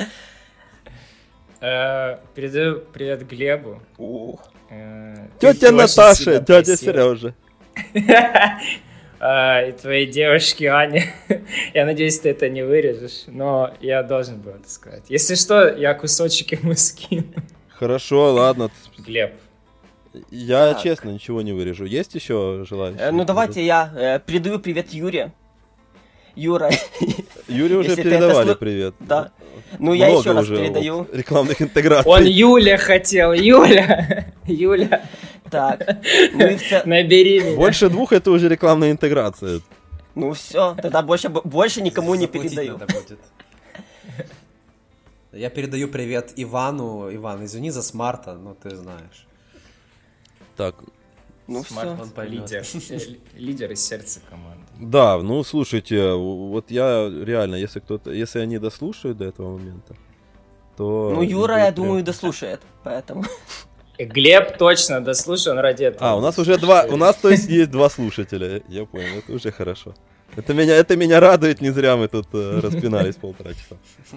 Передаю привет Глебу. Тетя Наташа, тетя Сережа. И твоей девушке Ане. Я надеюсь, ты это не вырежешь, но я должен был это сказать. Если что, я кусочек ему скину. Хорошо, ладно. Глеб. Я, честно, ничего не вырежу. Есть еще желающие? Давайте я передаю привет Юре. Юра. Юре уже передавали привет. Да. Я еще раз передаю. Рекламных интеграций. Он Юля хотел. Юля. Так. Набери меня. Больше 2 это уже рекламная интеграция. Все, тогда больше никому не передаю. Я передаю привет Ивану. Иван, извини за смарта, но ты знаешь. Так. Смарт, он лидер из сердца команды. Да, слушайте, вот я реально, если они дослушают до этого момента, то... Юра, я думаю, дослушает, поэтому... Глеб точно дослушал, он ради этого. У нас уже у нас, то есть, есть 2 слушателя, я понял, это уже хорошо. Это меня радует, не зря мы тут распинались 1,5 часа.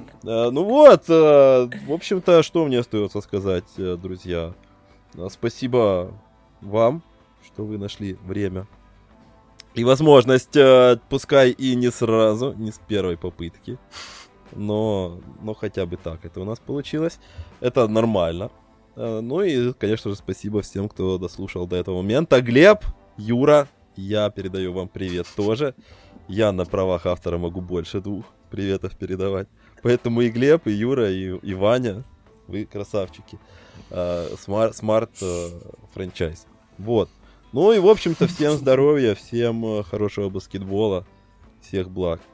В общем-то, что мне остается сказать, друзья? Спасибо вам, что вы нашли время И возможность, пускай и не сразу, не с первой попытки, но хотя бы так это у нас получилось. Это нормально. Ну и, конечно же, спасибо всем, кто дослушал до этого момента. Глеб, Юра, я передаю вам привет тоже. Я на правах автора могу больше 2 приветов передавать. Поэтому и Глеб, и Юра, и Ваня, вы красавчики. Смарт франчайз. Вот. Ну и, в общем-то, всем здоровья, всем хорошего баскетбола, всех благ.